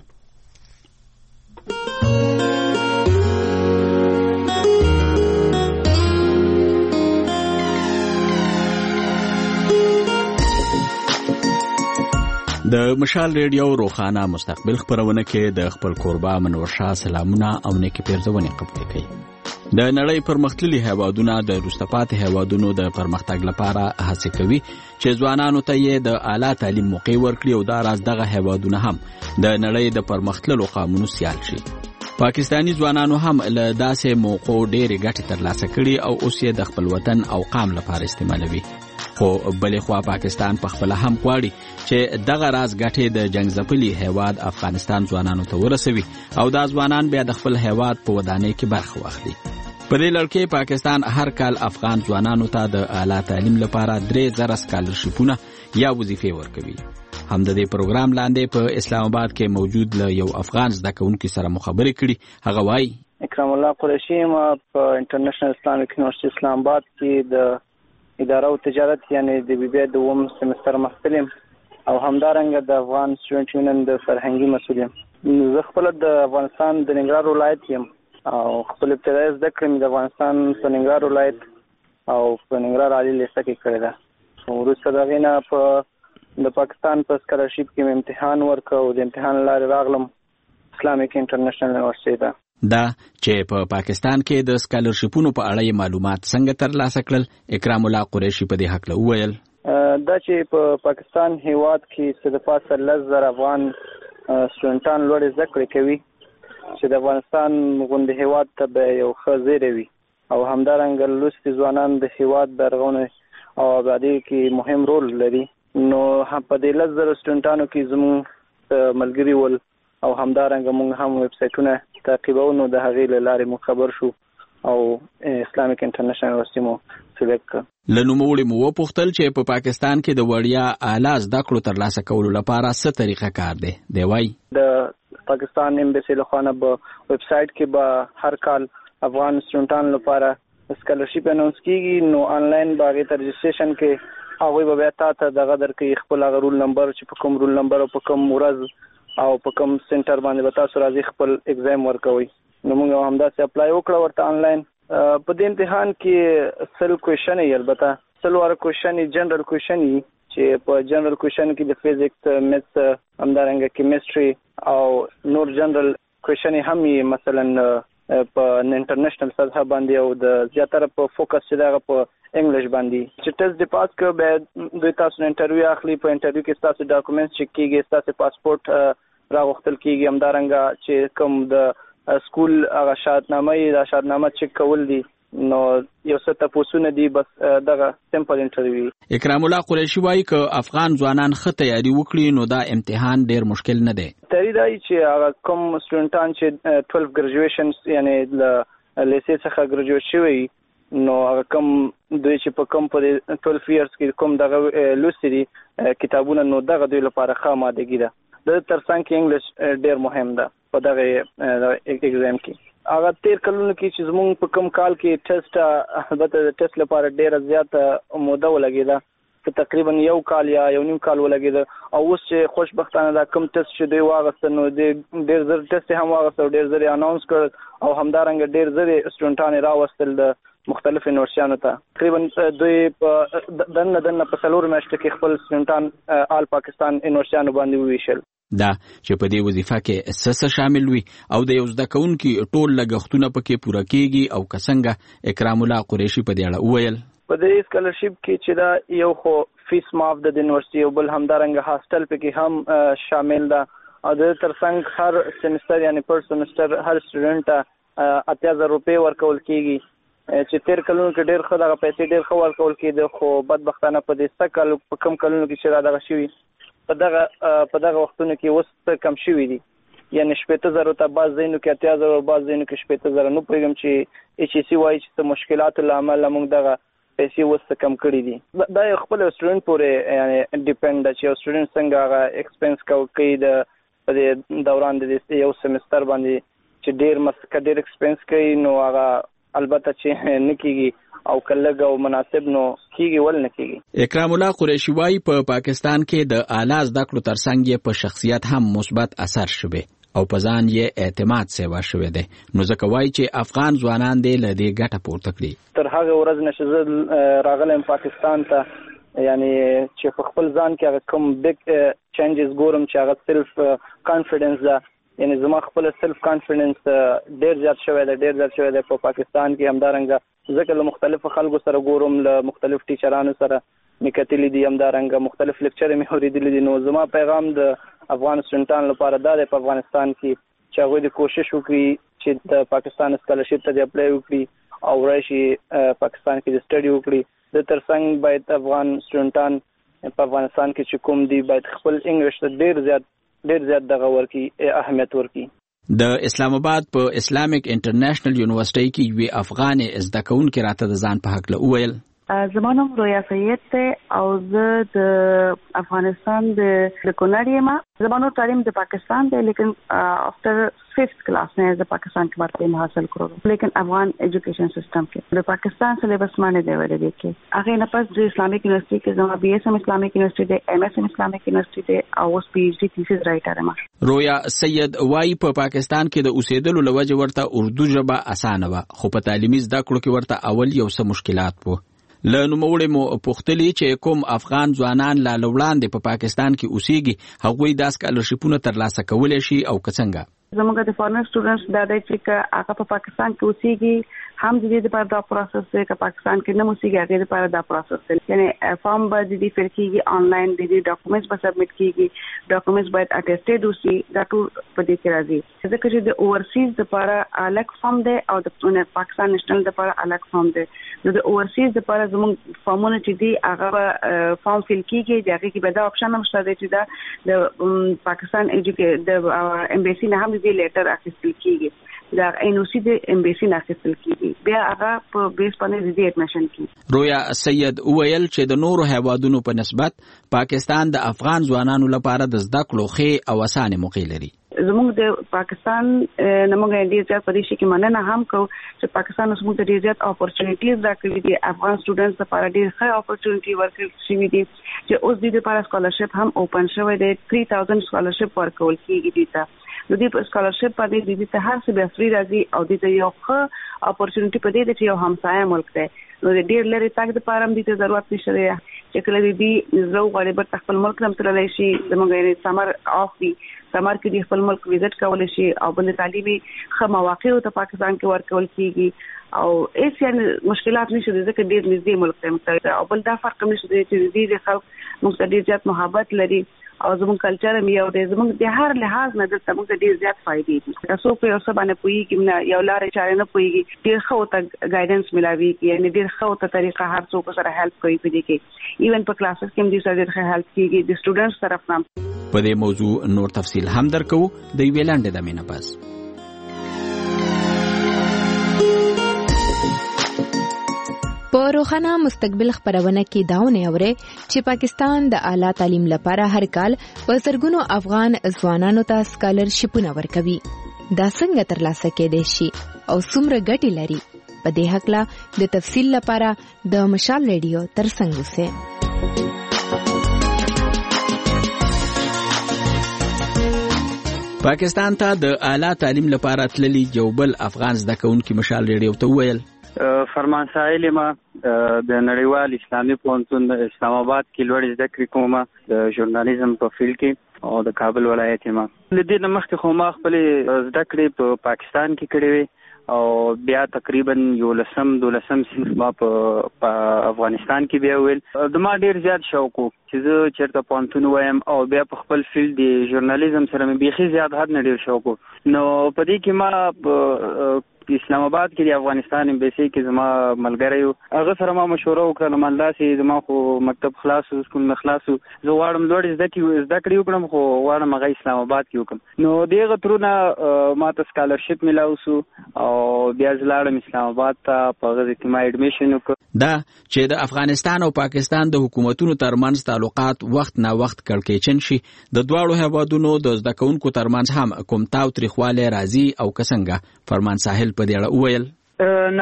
S15: د مشال ریډیو روخانه مستقبل خبرونه کې د خپل کوربا منور شاه سلامونه او نیکی پیرزونه قبول کړي. د نړۍ پرمختللي هیوادونه د وروسته پاتې هیوادونو د پرمختګ لپاره هڅه کوي چې ځوانانو ته یې د اعلی تعلیم موقع ورکړي او دا راز دغه هیوادونه هم د نړۍ د پرمختللو قانونو سیال شي. پاکستانی ځوانانو هم له داسې موقعو ډېرې ګټې ترلاسه کړي او اوس یې د خپل وطن او قام لپاره استعمالوي. خو بلې خوا پاکستان په خپل هم غواړي چې دغه راز ګټې د جنگ ځپلي هیواد افغانستان ځوانانو ته ورسوي او دا ځوانان بیا د خپل هیواد په ودانۍ کې برخه واخلي. په دې لړ کې پاکستان هر کال افغان ځوانانو ته د اعلی تعلیم لپاره درې زره سکالرشیپونه یا وظیفې ورکوي. هم د دې پروګرام لاندې په اسلام آباد کې موجود له یو افغان زده کوونکي سره مخابره کړي. هغه وايي
S16: اکرام الله قریشی ما په انټرنیشنل اسلامیک یونیورسيټي اسلام آباد کې د اداره او تجارت یعنی د بي بي د دوم سمستر محصل او همدارنګه د افغان سټوډنټ یونین د فرهنګي مسؤل یم. زه خپل د افغانستان د ننګرهار ولایت یم او خپل ابتدایي زده کړې د افغانستان په ننګرهار ولایت او په ننګرهار عالی لیسه کې کړې ده. وروسته د هغې نه په د پاکستان په سکالرشیپ کې مې امتحان ورکړ او د امتحان لارې راغلم اسلامیک انټرنیشنل یونیورسيټي ده.
S15: دا چې په پاکستان کې د سکالرشیپونو په اړه معلومات څنګه ترلاسه کړل، اکرام الله قریشي په دې حق له وویل.
S16: دا چې په پاکستان هیواد کې څه د پاسه لس زره افغان سټوډنټان لوړې زده کړې کوي چې د افغانستان غوندې هیواد ته به یو ښه زیری وي او همدارنګه لوستي ځوانان د هیواد د رغونې او باندې کې مهم رول لري. نو هم په دې لږ زر سټوډنټانو کې زموږ ملګری ول او همدارنګه موږ هم ویب سایټونه تعقیبو. نو د هغې له لارې مو خبر شو او اسلامیک انټرنیشنل یونیورسيټي مو سلیکټ کړ.
S15: له نوموړي مو وپوښتل چې په پاکستان کې د وړیا اعلی زده کړو ترلاسه کولو لپاره څه طریقه کار دی. دی وایي
S16: د پاکستان ایمبیسي له خوا نه به ویب سایټ کې به هر کال افغان سټوډنټانو لپاره سکالرشپ اناونس کیږي. نو آنلاین به هغې ته رجسټریشن کې هغوی به بیا تا ته دغه درکوي خپل هغه رول نمبر چې په کوم رول نمبر او په کوم ورځ او په کوم سنټر باندې به تاسو راځي خپل اگزام ورکوئ. نو موږ همداسې اپلای وکړه ورته آنلاین. په دې امتحان کې سل کوېشن یې البته سل واره کوېشن یې جنرال کوېشن یي چې په جنرال کوېشن کې د فزیکس میتس همدارنګه کیمستري او نور جنرال کوېشن یې هم یي مثلا په انټرنیشنل سطح باندې او د زیاتره په فوکس چې دغه په انګلیش باندې چې ټیسټ د پاس کړو به دوی تاسو نه انټرویو اخلي. په انټرویو کې تاسو ډاکومېنټس چک کیږي تاسو پاسپورت راغوښتل کیږي همدارنګه چې کوم د سکول هغه شهادتنامه یې دا شهادتنامه چک کول دي. نو یو څه تپوسونه دي بس دغه سمپل انټرویو.
S15: اکرام الله قریشي وایي که افغان ځوانان ښه تیاری وکړي نو دا امتحان ډېر مشکل نه دی.
S16: تیاری دا چې هغه کوم سټوډنټان چې ټویلف ګریجویشن یعنی له لیسې څخه ګریجویټ شوي نو هغه کوم دوی چې په کوم په ټویلف ایرز کې کوم دغه لوستي دي کتابونه نو دغه دوی لپاره ښه آمادګي ده. د ترڅنګ کې انګلیش ډېر مهم ده په دغه ایگزام کې. هغه تیر کلونو کې چې زموږ په کوم کال کې ټیسټ البته د ټیسټ لپاره ډېره زیاته موده ولګېده چې تقریبا یو کال یا یو نیم کال ولګېده. او اوس چې خوشبختانه دا کوم ټیسټ چې دوی واغسته نو ډېر زر ټیسټ هم واغسته او ډېر زر اناونس کړ او همدارنګه ډېر زر سټوډنټان راوستل د مختلف یونیورسيانو ته. تقریبا دوی په دنه دنه په څلور میاشتو کې خپل سټوډنټان آل پاکستان یونیورسيانو باندې وویشل.
S15: دا چې په دې وظیفه کې څه شامل وي او د یو زده کوونکي ټول لګښتونه پکې پوره کیږي او کڅنګه اکرام الله قریشي په دې اړه وویل.
S16: په دې سکالرشپ کې چې دا یو خو فیس معاف د یونیورسيټي او بل همدارنګه هاستل پکې هم شامل ده او د ترڅنګ هر سیمستر یعنی پر سیمستر هر سټوډنټ اتیا زره روپۍ ورکول کیږي چې تیر کلونو کې ډېر ښه دغه پیسې ډېر ښه ورکول کېده. خو بدبختانه په دې سږ کال په کم کلونو کې چې را دغه شوي په دغه په دغه وختونو کې اوس څه کم شوي دي. یعنی شپېته زرو ته بعض ځایونو کې اتیا زره بعض ځایونو کې شپېته زره. نو پوهېږم چې ایچ ای سی وایي چې څه مشکلاتو له امله موږ دغه پیسې اوس څه کم کړي دي. دا یو خپل سټوډنټ پورې یعنی ډیپینډ ده چې یو سټوډنټ څنګه هغه ایکسپنس کوي د په دې دوران د یو سیمستر باندې چې ډېر مسکه ډېر ایکسپنس کوي نو هغه البته چې نه کیږي او کلګ او مناسب نو کیږي ول نه کیږي.
S15: اکرام الله قریشي وایي په پاکستان کې د اعلی زده کړو ترڅنګ یې په شخصیت هم مثبت اثر شوی او په ځان یې اعتماد سیوا شوی دی. نو ځکه وایي چې افغان ځوانان دې له دې ګټه پورته کړي.
S16: تر هغه ورځ نه چې زه راغلم پاکستان ته یعنی چې په خپل ځان کې هغه کوم بیگ چینجز ګورم چې هغه سیلف کانفیډنس ده یعنی زما خپل سیلف کانفیډنس ډېر زیات شوی دی ډېر زیات شوی دی په پاکستان کې. همدارنګه ځکه له مختلفو خلکو سره ګورم له مختلف ټیچرانو سره مې کتلي دي همدارنګه مختلف لیکچر مې اورېدلي دي. نو زما پیغام د افغان سټوډنټانو لپاره دا دی په افغانستان کې چې هغوی د کوشش وکړي چې د پاکستان سکالرشپ ته د اپلای وکړي او راشي پاکستان کې د سټډي وکړي. د ترڅنګ باید افغان سټوډنټان په افغانستان کې چې کوم دي باید خپل انګلیش ته ډېر زیات ډېر زیات دغه ورکی اهمیت ورکی.
S15: د اسلام آباد په اسلامیک انټرنیشنل یونیورسيټي کې یو افغان زده کوونکی راته د ځان په حق له وویل.
S17: زما نوم رویا سید ته او زه د افغانستان د کونړ یم. زما نو تعلیم د پاکستان دی لیکن افټر ففتھ کلاس نه د پاکستان کې باندې حاصل کړو لیکن افغان ایجوکیشن سیستم کې د پاکستان سلیبس باندې دی ولې کې هغه نه پس د اسلامیک یونیورسيټي کې زما بي اس ام اسلامیک یونیورسيټي دی ایم اس ام اسلامیک یونیورسيټي دی او اوس پی ایچ ډي تھیسس رائټر یم.
S15: رویا سید وايي په پاکستان کې د اوسېدلو لوجه ورته اردو ژبه اسانه وه خو په تعلیمي زده کړو کې ورته اول یو څه مشکلات وو. له نوموړي مو پوښتلي چې کوم افغان ځوانان لا وړاندې په پاکستان کې اوسېږي هغوی دا سکالرشپونه ترلاسه کولی شي او که څنګه.
S17: زموږ د فارنر سټوډنټس دا دی چې هغه په پاکستان کې اوسېږي هم د دې لپاره دا پروسس دی چې پاکستان کې نه اوسېږي هغه لپاره دا پروسس دی یعنی فارم به د دې فل کېږي آنلاین د دې ډاکومېنټس به سبمټ کېږي ډاکومېنټس باید اټیسټډ اوسي دا ټول په دې کې راځي ځکه چې د اوورسیز لپاره الګ فارم دی او د پاکستان نېشنل لپاره الګ فارم دی نو د اوورسیز لپاره زموږ فارمونه چې دي هغه فارم فل کېږي د هغه کې به دا اپشن هم شته چې دا د پاکستان ایجوکیشن د امبیسي نه هم دې لیټر اخیستل کیږي دا ان او سی د امبیسي نه اخیستل کیږي بیا هغه په بیس باندې دې اډمیشن کیږي
S15: رویا سید ویل چې د نورو هیوادونو په نسبت پاکستان د افغان ځوانانو لپاره د زده کړو ښې او اسانه موقع لري
S17: زموږ د پاکستان نمونږ ډیر زیات پریشي کې مننه هم کو چې پاکستان زموږ د ډیر زیات اپورچونټیز راکړي دي افغان سټوډنټس لپاره ډیر ښه اپورچونټي ورکړل شوې دي چې اوس د لپاره سکالرشپ هم اوپن شوی دی تhree thousand سکالرشپ ورکول کیږي دي ته د دې سکالرشپ په دې د دې ته هر څه به فری راځي او د دې یو ښه اپورچونټي په دې چې یو همسایه ملک دی نو د ډیر لري تاګ د پاره هم دې ضرورت نشته دی چې کله دې زو غواړي به خپل ملک هم تللی شي زموږ یې سمر اف وي سمر کې د خپل ملک وزټ کولای شي او بل تعلیمي ښه مواقع ته پاکستان کې ورکول کیږي او هیڅ یعنی مشکلات نشته ځکه ډیر نږدې ملک دی او بل دا فرق نشته چې دې خلک موږ ته ډیر زیات محبت لري او زموږ کلچر هم یو دی زموږ د هر لحاظ نه دلته موږ ډیر زیات فائدې دي تاسو په یو څه باندې پوهیږئ نه یو لارې چارې نه پوهیږئ ډیر ښه ته ګایډنس ملاوي یعنی ډیر ښه ته طریقه هر څوک سره هیلپ کوي په دې کې ایون په کلاسز کې هم دې سره ډیر هیلپ کیږي د سټوډنټس طرف نه
S15: په دې موضوع نور تفصیل هم درکو د ویلاند د مینه پاس
S7: په روښانه مستقبل خبرونه کې داونه اوري چې پاکستان د اعلی تعلیم لپاره هر کال په زرګونو افغان ځوانانو ته سکالرشپونه ورکوي دا څنګه ترلاسه کېدای شي او څومره ګټې لري په دې حق لا د تفصیل لپاره د مشال ریډیو ترڅنګ اوسئ
S15: پاکستان ته د اعلی تعلیم لپاره تللی جوبل افغان زده کوونکي مشال ریډیو ته ویل
S16: فرمان سائل ما د نړیوال اسلامي پوهنتون د اسلام آباد کې لوړ زده کړې کوم د ژورنالیزم په فیلډ کې او د کابل ولایت ما د دې مخکې خو ما خپل زده کړې په پاکستان کې کړې وې او بیا تقریبا یو لسم دولسم صنف ما په افغانستان کې بیا ویل د ما ډیر زیات شوق چې زه چیرته پوهنتون وایم او بیا په خپل فیلډ د ژورنالیزم سره مې بیخي زیات حد نه ډیر شوق نو په دې کې ما اسلام آباد کې د افغانستان امبیسي کې زما ملګری هغه سره ما مشوره وکړه نو منداسي زما خو مکتب خلاص او سکول خلاص زه واړم لوړ زده کې زده کړې وکړم خو واړم هغه اسلام آباد کې وکم نو دغه ترونه ما ته سکالرشپ ملاو سو او بیا ځلاړم اسلام آباد ته په غږ کې ما اډمیشن وکړ
S15: دا چې د افغانستان او پاکستان د حکومتونو ترمنځ تعلقات وخت نه وخت کړکېچن شي د دواړو هیوادونو د زده کوونکو ترمنځ هم کوم تاو تریخواله راځي او کسنګه فرمان ساحل په دې اړه وویل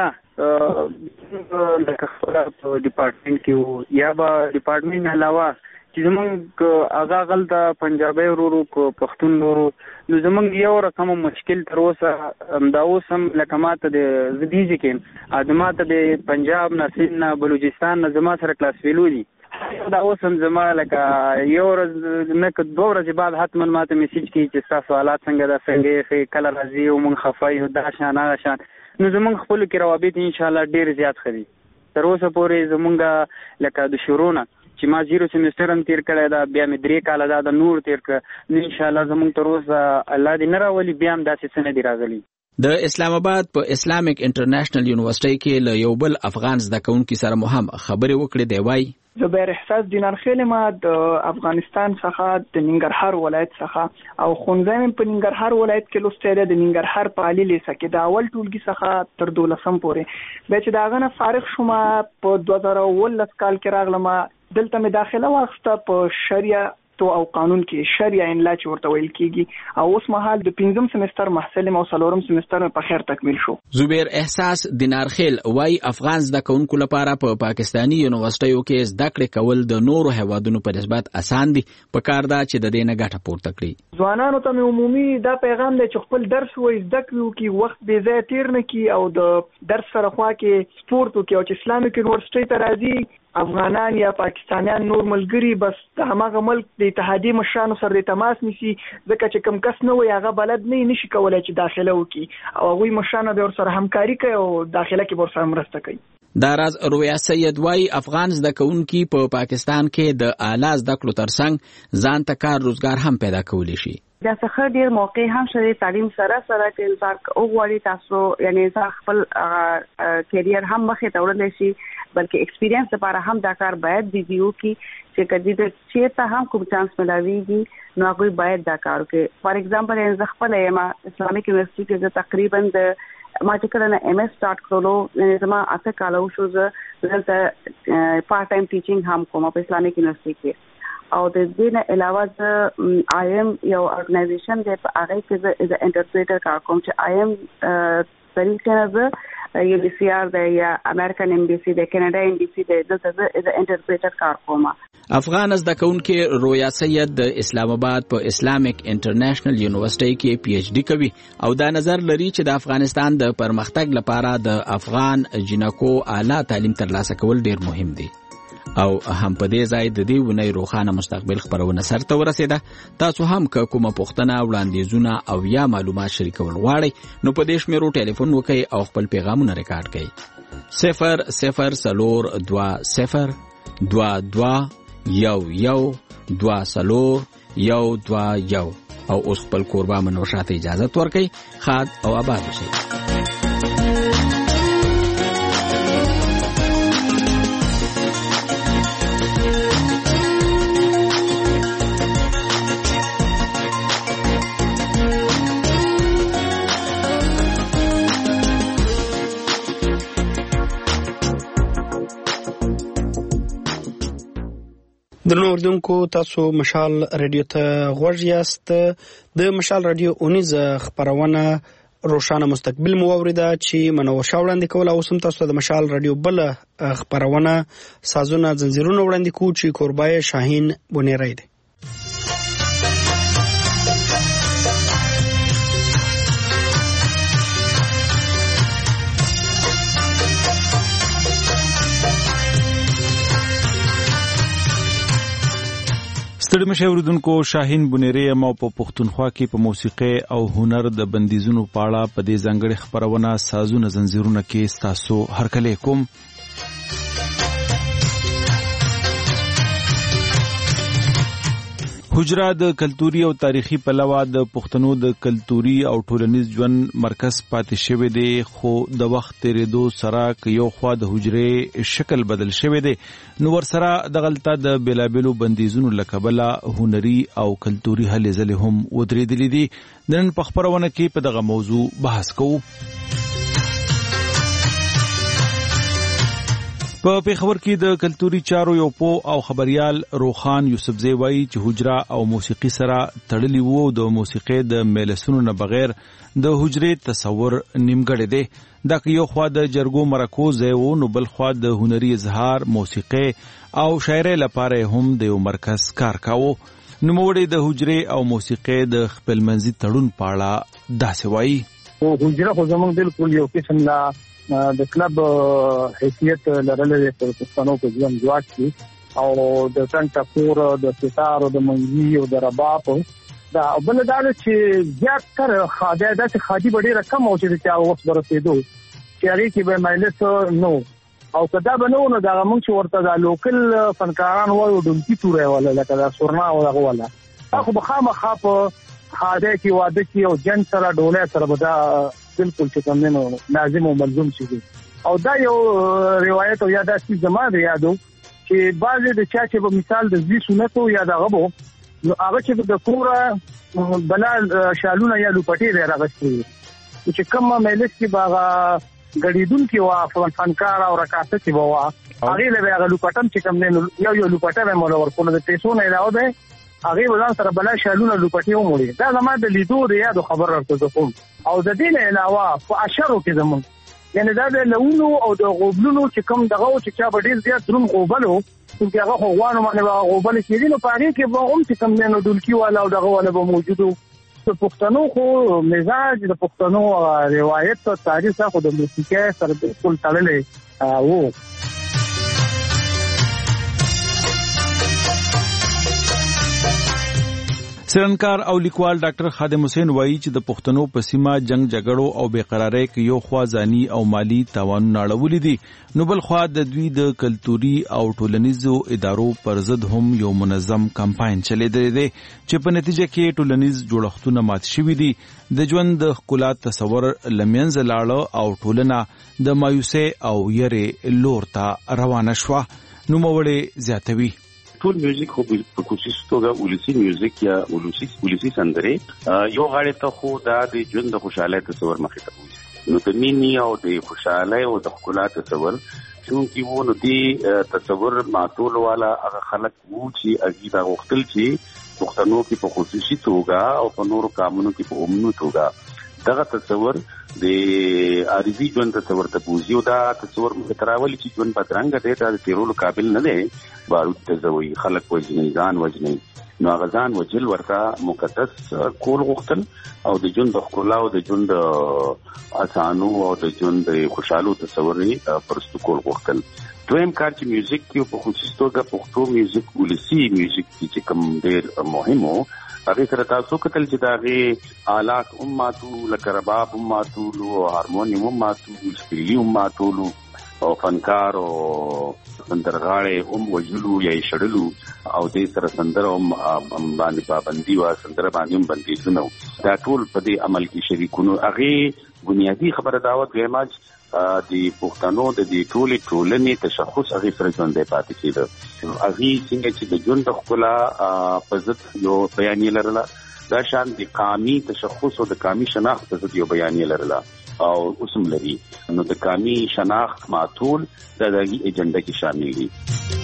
S16: نه لکه خپل په ډپارټمنټ کې یا به ډپارټمنټ علاوه چې زمونږ هغه غلطه پنجابي ورورو کو پښتون ورورو نو زمونږ یو رقم مشکل تر اوسه دا اوس هم لکه ماته د زديږي کې ادماته د پنجاب نه سین نه بلوچستان نه زما سره کلاس ویلو دي دا اوس هم زما لکه یو ورځ نه که دوه ورځې بعد حتما ماته میسج کوي چې تاسو حالات څنګه ده څنګه کله راځي او مونږ خفای یو دا شان هغه شان نو زمونږ خپل کې روابط ان شاء الله ډیر زیات خري تر اوسه پورې زمونږ لکه د شروع چې ما زیرو سیمستر هم تیر کړی دا بیا مې درې کاله دا د نور تیر کړ ان شاء الله زمونږ تر اوسه الله دې نه راولي بیا هم داسې څه نه دي راغلي
S15: د اسلام آباد په اسلامیک انټرنیشنل یونیورسيټي کې له یو بل افغان زده کوونکي سره مو هم خبرې وکړې دی وای
S18: زبیر احساس دینار خیل ما د افغانستان څخه د ننګرهار ولایت څخه او خونځم په ننګرهار ولایت کې لوستل د ننګرهار په علي لیسه کې د اول ټولګي څخه تر دولسم پورې به چې داغه نه فارغ شوم په دوه زره ولس کال کې راغلم دلته مې داخله واخسته په شریعه تو او قانون کې شریعه ان لا چې ورته ویل کیږي او اوس مهال د پنځم سمستر محصل مو څلورم سمستر په خیر تکمیل شو
S15: زبیر احساس دینار خیل وای افغان زده کوونکو لپاره په پاکستانی یونیورسيټیو کې زده کړې کول د نورو هیوادونو په نسبت اسان دي په کار دا چې د دې نه ګټه پورته کړي
S18: ځوانانو ته عمومي دا پیغام دی چې خپل درس وای زده کړو کې وخت به ځای تیر نه کی او د درس سره خوا کې سپورت او کې اسلامي یونیورسيټي ته راځي افغانان یا پاکستانیان نور ملګري بس د هماغه ملک د اتحادیې مشرانو سره د تماس نیسي ځکه چې کم کس نه وي هغه بلد نه نشي کولای چې داخله وکړي او هغوی مشرانو به ورسره همکاري کوي او داخله کې ورسره مرسته کوي.
S15: دا راز رویا سید وای افغان زده کوونکي په پاکستان کې د اعلی زده کړو ترڅنګ ځان ته کار روزګار هم پیدا کولی شي.
S17: دا څخه ډیر موقع هم شته تعلیم سره سره چې انسان وګوري تاسو یعنی انسان خپل کیریئر هم مخې ته وړلی شي بلکې ایکسپیرینس لپاره هم دا کار باید دیو کی چې کدی د چیرته هم کوم چانس ملاويږي نو هغه باید دا کار وکړي. فار ایگزامپل ان خپل ایما اسلامیک یونیورسيټي کې تقریبا د ما چې کله نه ایم اس سٹارټ کړلو یعنی زما اته کال وشو زه دلته پارت ټایم ټیچینګ هم کوم په اسلامیک یونیورسيټي کې او د دې نه علاوه د آی ایم یو ارګنایزیشن دی په هغه کې د انټرپریټر کار کوم چې آی ایم طریقې نه یو بي سي آر دی یا امریکن ایمبیسی دی کینیډا ایمبیسی دی دلته د انټرپریټر کار کوم.
S15: افغان زده کوونکي رویا سید د اسلام آباد په اسلامیک انټرنیشنل یونیورسيټي کې پی ایچ ډي کوي او دا نظر لري چې د افغانستان د پرمختګ لپاره د افغان جنکو اعلی تعلیم ترلاسه کول ډیر مهم دي او هم په دې ځای د دې ونې روښانه مستقبل خبرونه سرته ورسېده. تاسو هم که کومه پوښتنه وړاندیزونه او یا معلومات شریکول غواړئ نو په دې شمیرو ټلیفون وکړئ او خپل پیغامونه ریکارډ کړئ. صفر صفر څلور دوه صفر دوه دوه یو یو دوه څلور یو دوه یو او اوس خپل کوربه منوشه ته اجازه ورکړئ. ښاد او آباد اوسئ.
S1: درنو اوردونکو تاسو مشال رادیو ته غوږ یاست. د مشال رادیو اونیز خبرونه روشانه مستقبل مو اوریدا چې منوشه وړاندې کول او سم تاسو د مشال رادیو بل خبرونه سازونه زنجیرونه وړاندې کو چې کوربای شاهین بونیری دی.
S3: ستړي مشه اوردونکو شاهین بونیری مو په پښتونخوا کې په موسیقي او هنر د بندیزونو پاړه په دې ځانګړي خبرونه سازونه زنجیرونه کې تاسو هرکله کوم. حجره د کلتوري او تاریخي پلوه د پښتنو د کلتوري او ټولنیز ژوند مرکز پاتې شوی دی خو د وخت تیریدو سره یو خوا د حجره شکل بدل شوی دی نو ور سره د غلطه د بلابلو بندیزونو لکبله هنري او کلتوري هلې ځلې هم ودرېدلې دي. نن په خبرونه کې په دغه موضوع بحث کوو. په پیښور کې د کلتوري چارو یو پو او خبريال روخان یوسفزی وایي چې حجره او موسیقي سره تړلي وو د موسیقي د میلسونو نه بغیر د حجره تصور نیمګړی دی. دا یو خوا د جرګو مرکو ځای نو بل خوا د هنري اظهار موسیقي او شاعرۍ لپاره هم د یو مرکز کار کاوه. نوموړی د حجره او موسیقي د خپلمنځي تړون پاړه داسې وایي.
S19: او حجره خو زموږ بالکل یو قسم لا د کلب حیثیت لرلې په پښتنو په ځوان ځواک کې او د څنګه ټکور د ستار او د منځي او د رباب دا بل دا چې زیات تر خاده د خادي ډېر رقم او چې تا وخت ورسېدو چې اړې کې به مایلس نو او کدا بنو نو دا موږ چې ورته د لوکل فنکاران وایو دمکی تورې ولا لکه دا سورنا او هغه ولا خو بخامه خاپ خاده کې واده کې او جن سره ډوله سره بدا بالکل چې کوم نه لازم او ملزم شي او دا یو روایت او یاد اسی زماده یادو چې بعضی د چا چې په مثال د زی سنتو یا د غبو نو هغه چې د کوره بلال شالونه یا لوپټي دی راغستي چې کوم مېلس کې باغ غړیدون کې وا فنکار او رکعات کې بوا هغه له هغه لوپټم چې کوم نه یو یو لوپټه به مولا ورکول د پیسو نه علاوه ده هغه وزن سره بلال شالونه لوپټي وموړي دا زماده لیدو د یادو خبر راته کوم او د دې نه علاوه په اشرو کې زمون یعنی دا د لونو او د غوبلونو چې کوم دغه چې چا ډیر زیات درون غوبلو چې هغه خو غوانو باندې غوبل کېدي نو پاره کې به هم چې کوم نه دلکی والا او دغه والا به موجودو. د پښتنو خو مزاج د پښتنو روایت او تاریخ خو د موسیقي سره بالکل تړلې وو.
S20: سرنکار او لیکوال ډاکټر خادم حسین وایي چې د پښتنو په سیمه جنگ جګړو او بېقرارۍ کې یو خوا ځاني او مالی تاوانونه اړولي دي، نو بل خوا د دوی د کلتوري او ټولنیزو ادارو پر ضد هم یو منظم کمپاین چلیدلی دی چې په نتیجه کې ټولنیز جوړښتونه مات شوي دي، د ژوند د ښکلا تصور له منځه لاړه او ټولنه د مایوسۍ او یرې لور ته روانه شوه. نوموړی زیاتوي
S21: ټول میوزیک خو په کوشش توګه ولسی میوزیک یا ولسی ولسی سندرې یو غاړه ته خو دا د ژوند د خوشاله تصور مخې ته وي، نو د مینی او د خوشاله او د ښکلا تصور چې وو نو دی تصور ماتول والا هغه خلک وو چې اګیدا وختل چې پښتنو کې په خصوصي توګه او په نورو قانونو کې په عمومي توګه دغه تصور د عارضی ژوند تصور ته بوزي او دا تصور متراولي چې ژوند بدرنګ دی، دا د تیرولو قابل نه دی، بارود ته زوی خلک وجني ځان وجني، نو هغه ځان وجل ورته مقدس کول غوښتل او د ژوند د ښکلا او د ژوند اسانو او د ژوند د خوشحالو تصور یې پرستو کول غوښتل. دویم کار چې میوزیک کې په خصوصي توګه پښتو میوزیک ولسی میوزیک چې کوم ډېر مهم و، هغه سره تاسو کتل چې داغه آلات هم ماتو، لکه رباب هم ماتولو او هارمونیم هم ماتولو، شپېلي هم ماتولو او فنکار او سندرغاړي هم وجلو یا شړلو او دې سره سندره هم باندې پابندي وا سندره باندې هم بندیزونه، دا ټول په دې عمل کې شریکونو. هغه بنیادی خبره داوت ویماج د پښتنو د دې ټولې ټولنې تشخص هغه سره ژوندی پاتې کېده، هغه څنګه چې د ژوند د ښکلا په ضد یو بیانیه لرله، دا شان د قامي تشخص او د قامي شناخت په ضد یو بیانیه لرله او اوسم لري، نو د قامي شناخت ماتول د دغه ایجنډا کې شامل دي.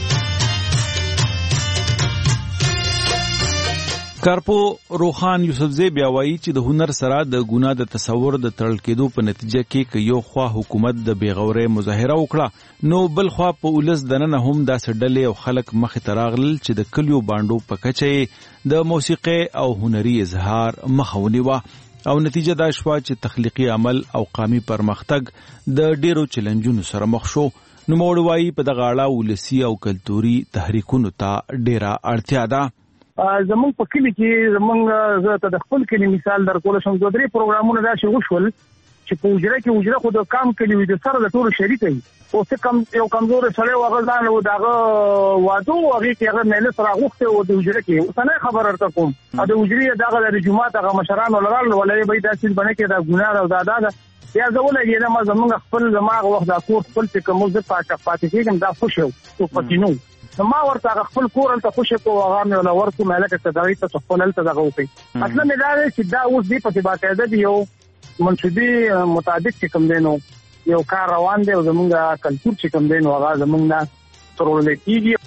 S20: کارپو روخان یوسفزی بیا وایي چې د هنر سره د ګناه د تصور د تړل کېدو په نتیجه کې که یو خوا حکومت د بېغورۍ مظاهره وکړه، نو بل خوا په ولس دننه هم داسې ډلې او خلک مخې ته راغلل چې د کلیو بانډو په کچه یې د موسیقۍ او هنري اظهار مخه ونیوه او نتیجه دا شوه چې تخلیقي عمل او قامي پرمختګ د ډېرو چیلنجونو سره مخ شو. نوموړی وایي په دغه اړه ولسي او کلتوري تحریکونو ته ډېره اړتیا ده.
S19: زمونږ په کلي کې زمونږ زه ته د خپل کلي مثال درکول شم، دوه درې پروګرامونه داسې وشول چې په حجره کې حجره خو د کام کلي وي، د سره د ټولو شریک وي، او څه کم یو کمزورې سړی و هغه ځان و د هغه واده و هغې کې هغه مجلس راغوښتی و د حجره کې، اوسنی خبر درته کوم، او د حجرې دغه د جومات هغه مشرانو لرل ولې به یې دا څیز به نه کړې، دا ګناه ده او دا دا ده، بیا زه ولګېدم زمونږ خپل زما هغه وخت دا کور خپل چې کوم زه پاتې کېږم دا خوشی و ټوپکي نه و، نو ما ورته هغه خپل کور هلته خوشی کړو، هغه مې وله ورکړو مالکه ته دغې ته خپل هلته دغه وکړئ. مطلب مې دا دی چې دا اوس دې پسې باقاعده د یو منصوبي مطابق چې کوم دی نو یو کار روان دی او زمونږ کلتور چې کوم دی نو هغه زمونږ نه ترورلی کېږي.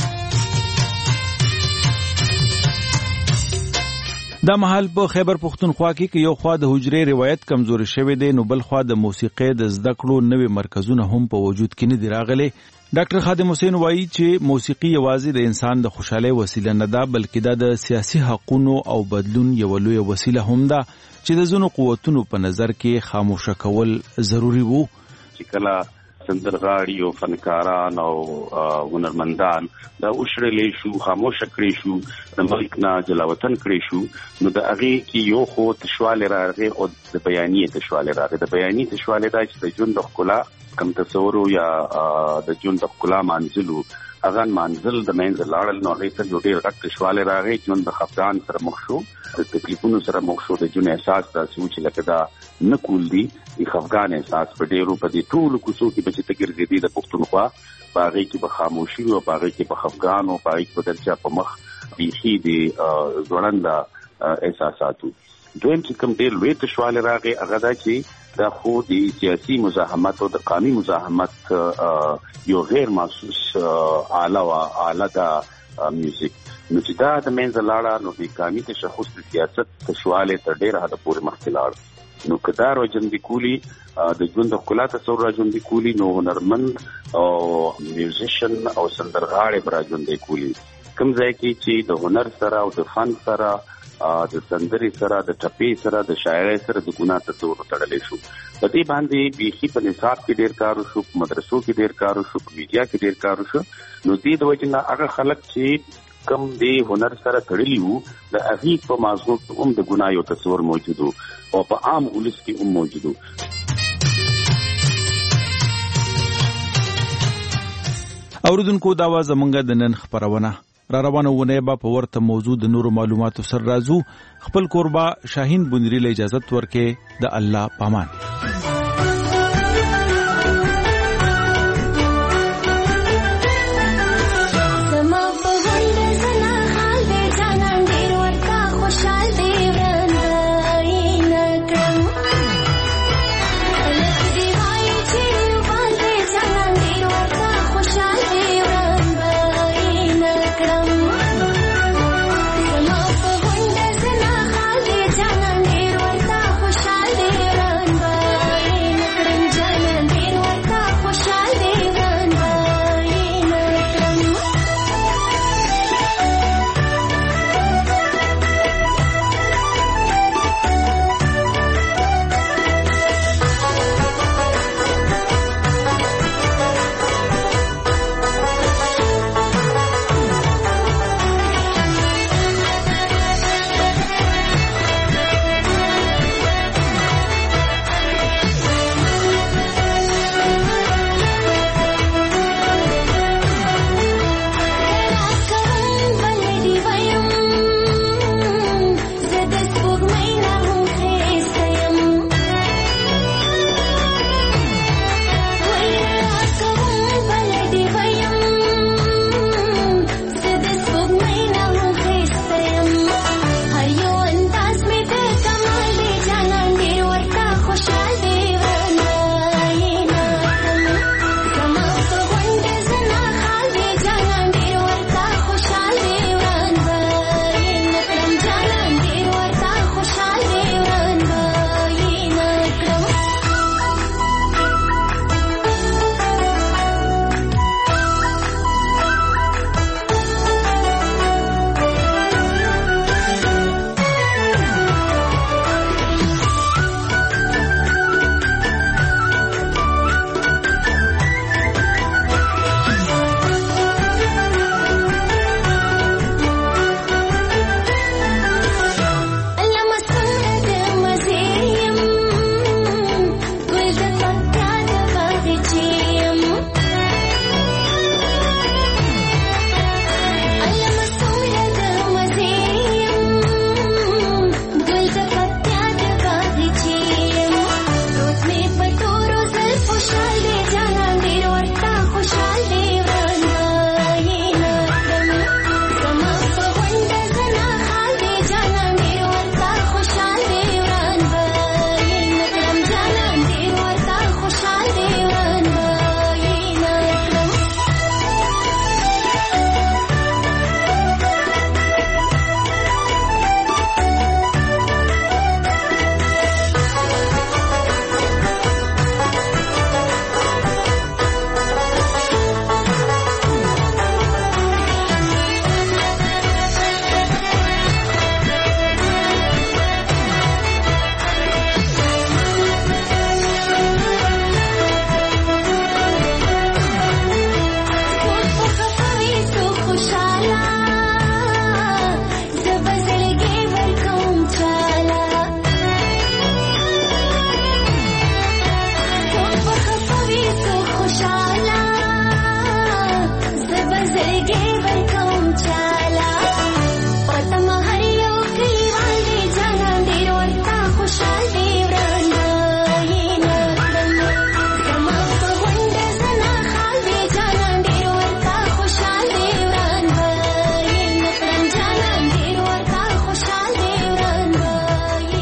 S20: دا مهال په خیبر پښتونخوا کې که یو خوا د حجرې روایت کمزوري شوی دی، نو بل خوا د موسیقۍ د زده کړو نوې مرکزونه هم په وجود کې نه دي راغلي. ډاکټر خادم حسین وایي چې موسیقي یوازې د انسان د خوشحالۍ وسیله نه ده، بلکې دا د سیاسي حقونو او بدلون یوه لویه وسیله هم ده چې د ځینو قوتونو په نظر کې خاموشه کول ضروري وو.
S21: چې کله سندرغاړي او فنکاران او هنرمندان دا وشړلې شو، خاموشه کړی شو، د ملک نه جلاوطن کړی شو، نو د هغې کې یو خو تشوالی راغی او د بیانیې تشوالی راغی. د بیانیې تشوالی دا چې د ژوند د ښکلا کم تصورو یا د ژوند د ښکلا مانځلو هغه مانځل د منځه لاړل، نو هغې ته یو ډېر غټ تشوالی راغی، ژوند د خفګان سره مخ شو، د تکلیفونو سره مخ شو، د ژوند احساس داسې و چې لکه دا نه کول دي، د خفګان احساس په ډېرو په دې ټولو کوڅو کې به چې ته ګرځېدې د پښتونخوا په هغې کې به خاموشي وي او په هغې کې به خفګان او په هغې کې به درچا په مخ بیخي د ځوړنده احساسات و. دویم چې کوم ډېر لوی تشوالی راغی هغه دا چې دا خو د سیاسي مزاحمت او د قانوني مزاحمت یو غیر محسوس آله وه، آله ده میوزیک، نو چې دا د منځه لاړه نو د قانوني تشخص د سیاست تشوالی تر ډېره حده پورې مخکې لاړ، نو که دا راژوندي کولي د ژوند د ښکلا تصور راژوندي کولي، نو هنرمند او میوزیشن او سندرغاړی به راژوندی کولي. کوم ځای کې چې د هنر سره او د فن سره د سندرې سره د ټپې سره د شاعرۍ سره د ګناه تصور تړلی شو، په دې باندې بیخي په نصاب کې ډېر کار وشو، په مدرسو کې ډېر کار وشو، په میډیا کې ډېر کار وشو، نو دې د وجې نه هغه خلک چې کم دی هنر سره تړلی وو د هغې په مازغو کې هم د ګناه یو تصور موجود و او په عام ولس کې هم موجود و.
S20: اوریدونکو دا وه زمونږ د نن خپرونه. را روانه ونه به په ورته موضوع د نورو معلوماتو سره راځو. خپل کوربه شاهین بندری له اجازت ورکې د الله پامان.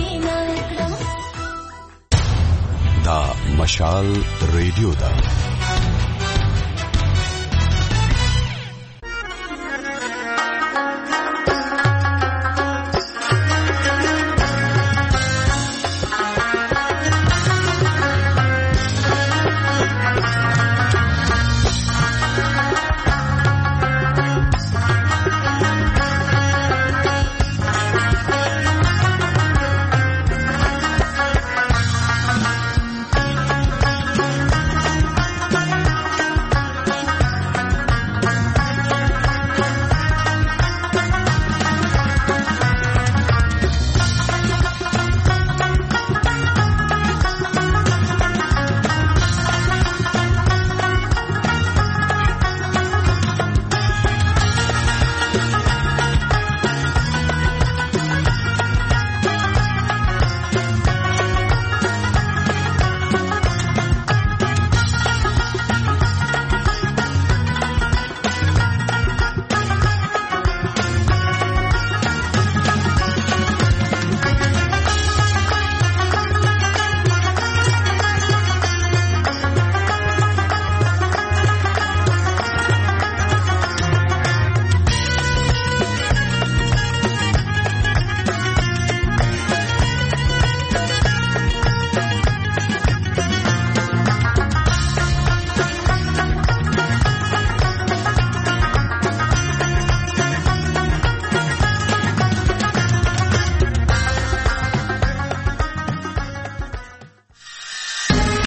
S5: مشال ریډیو ده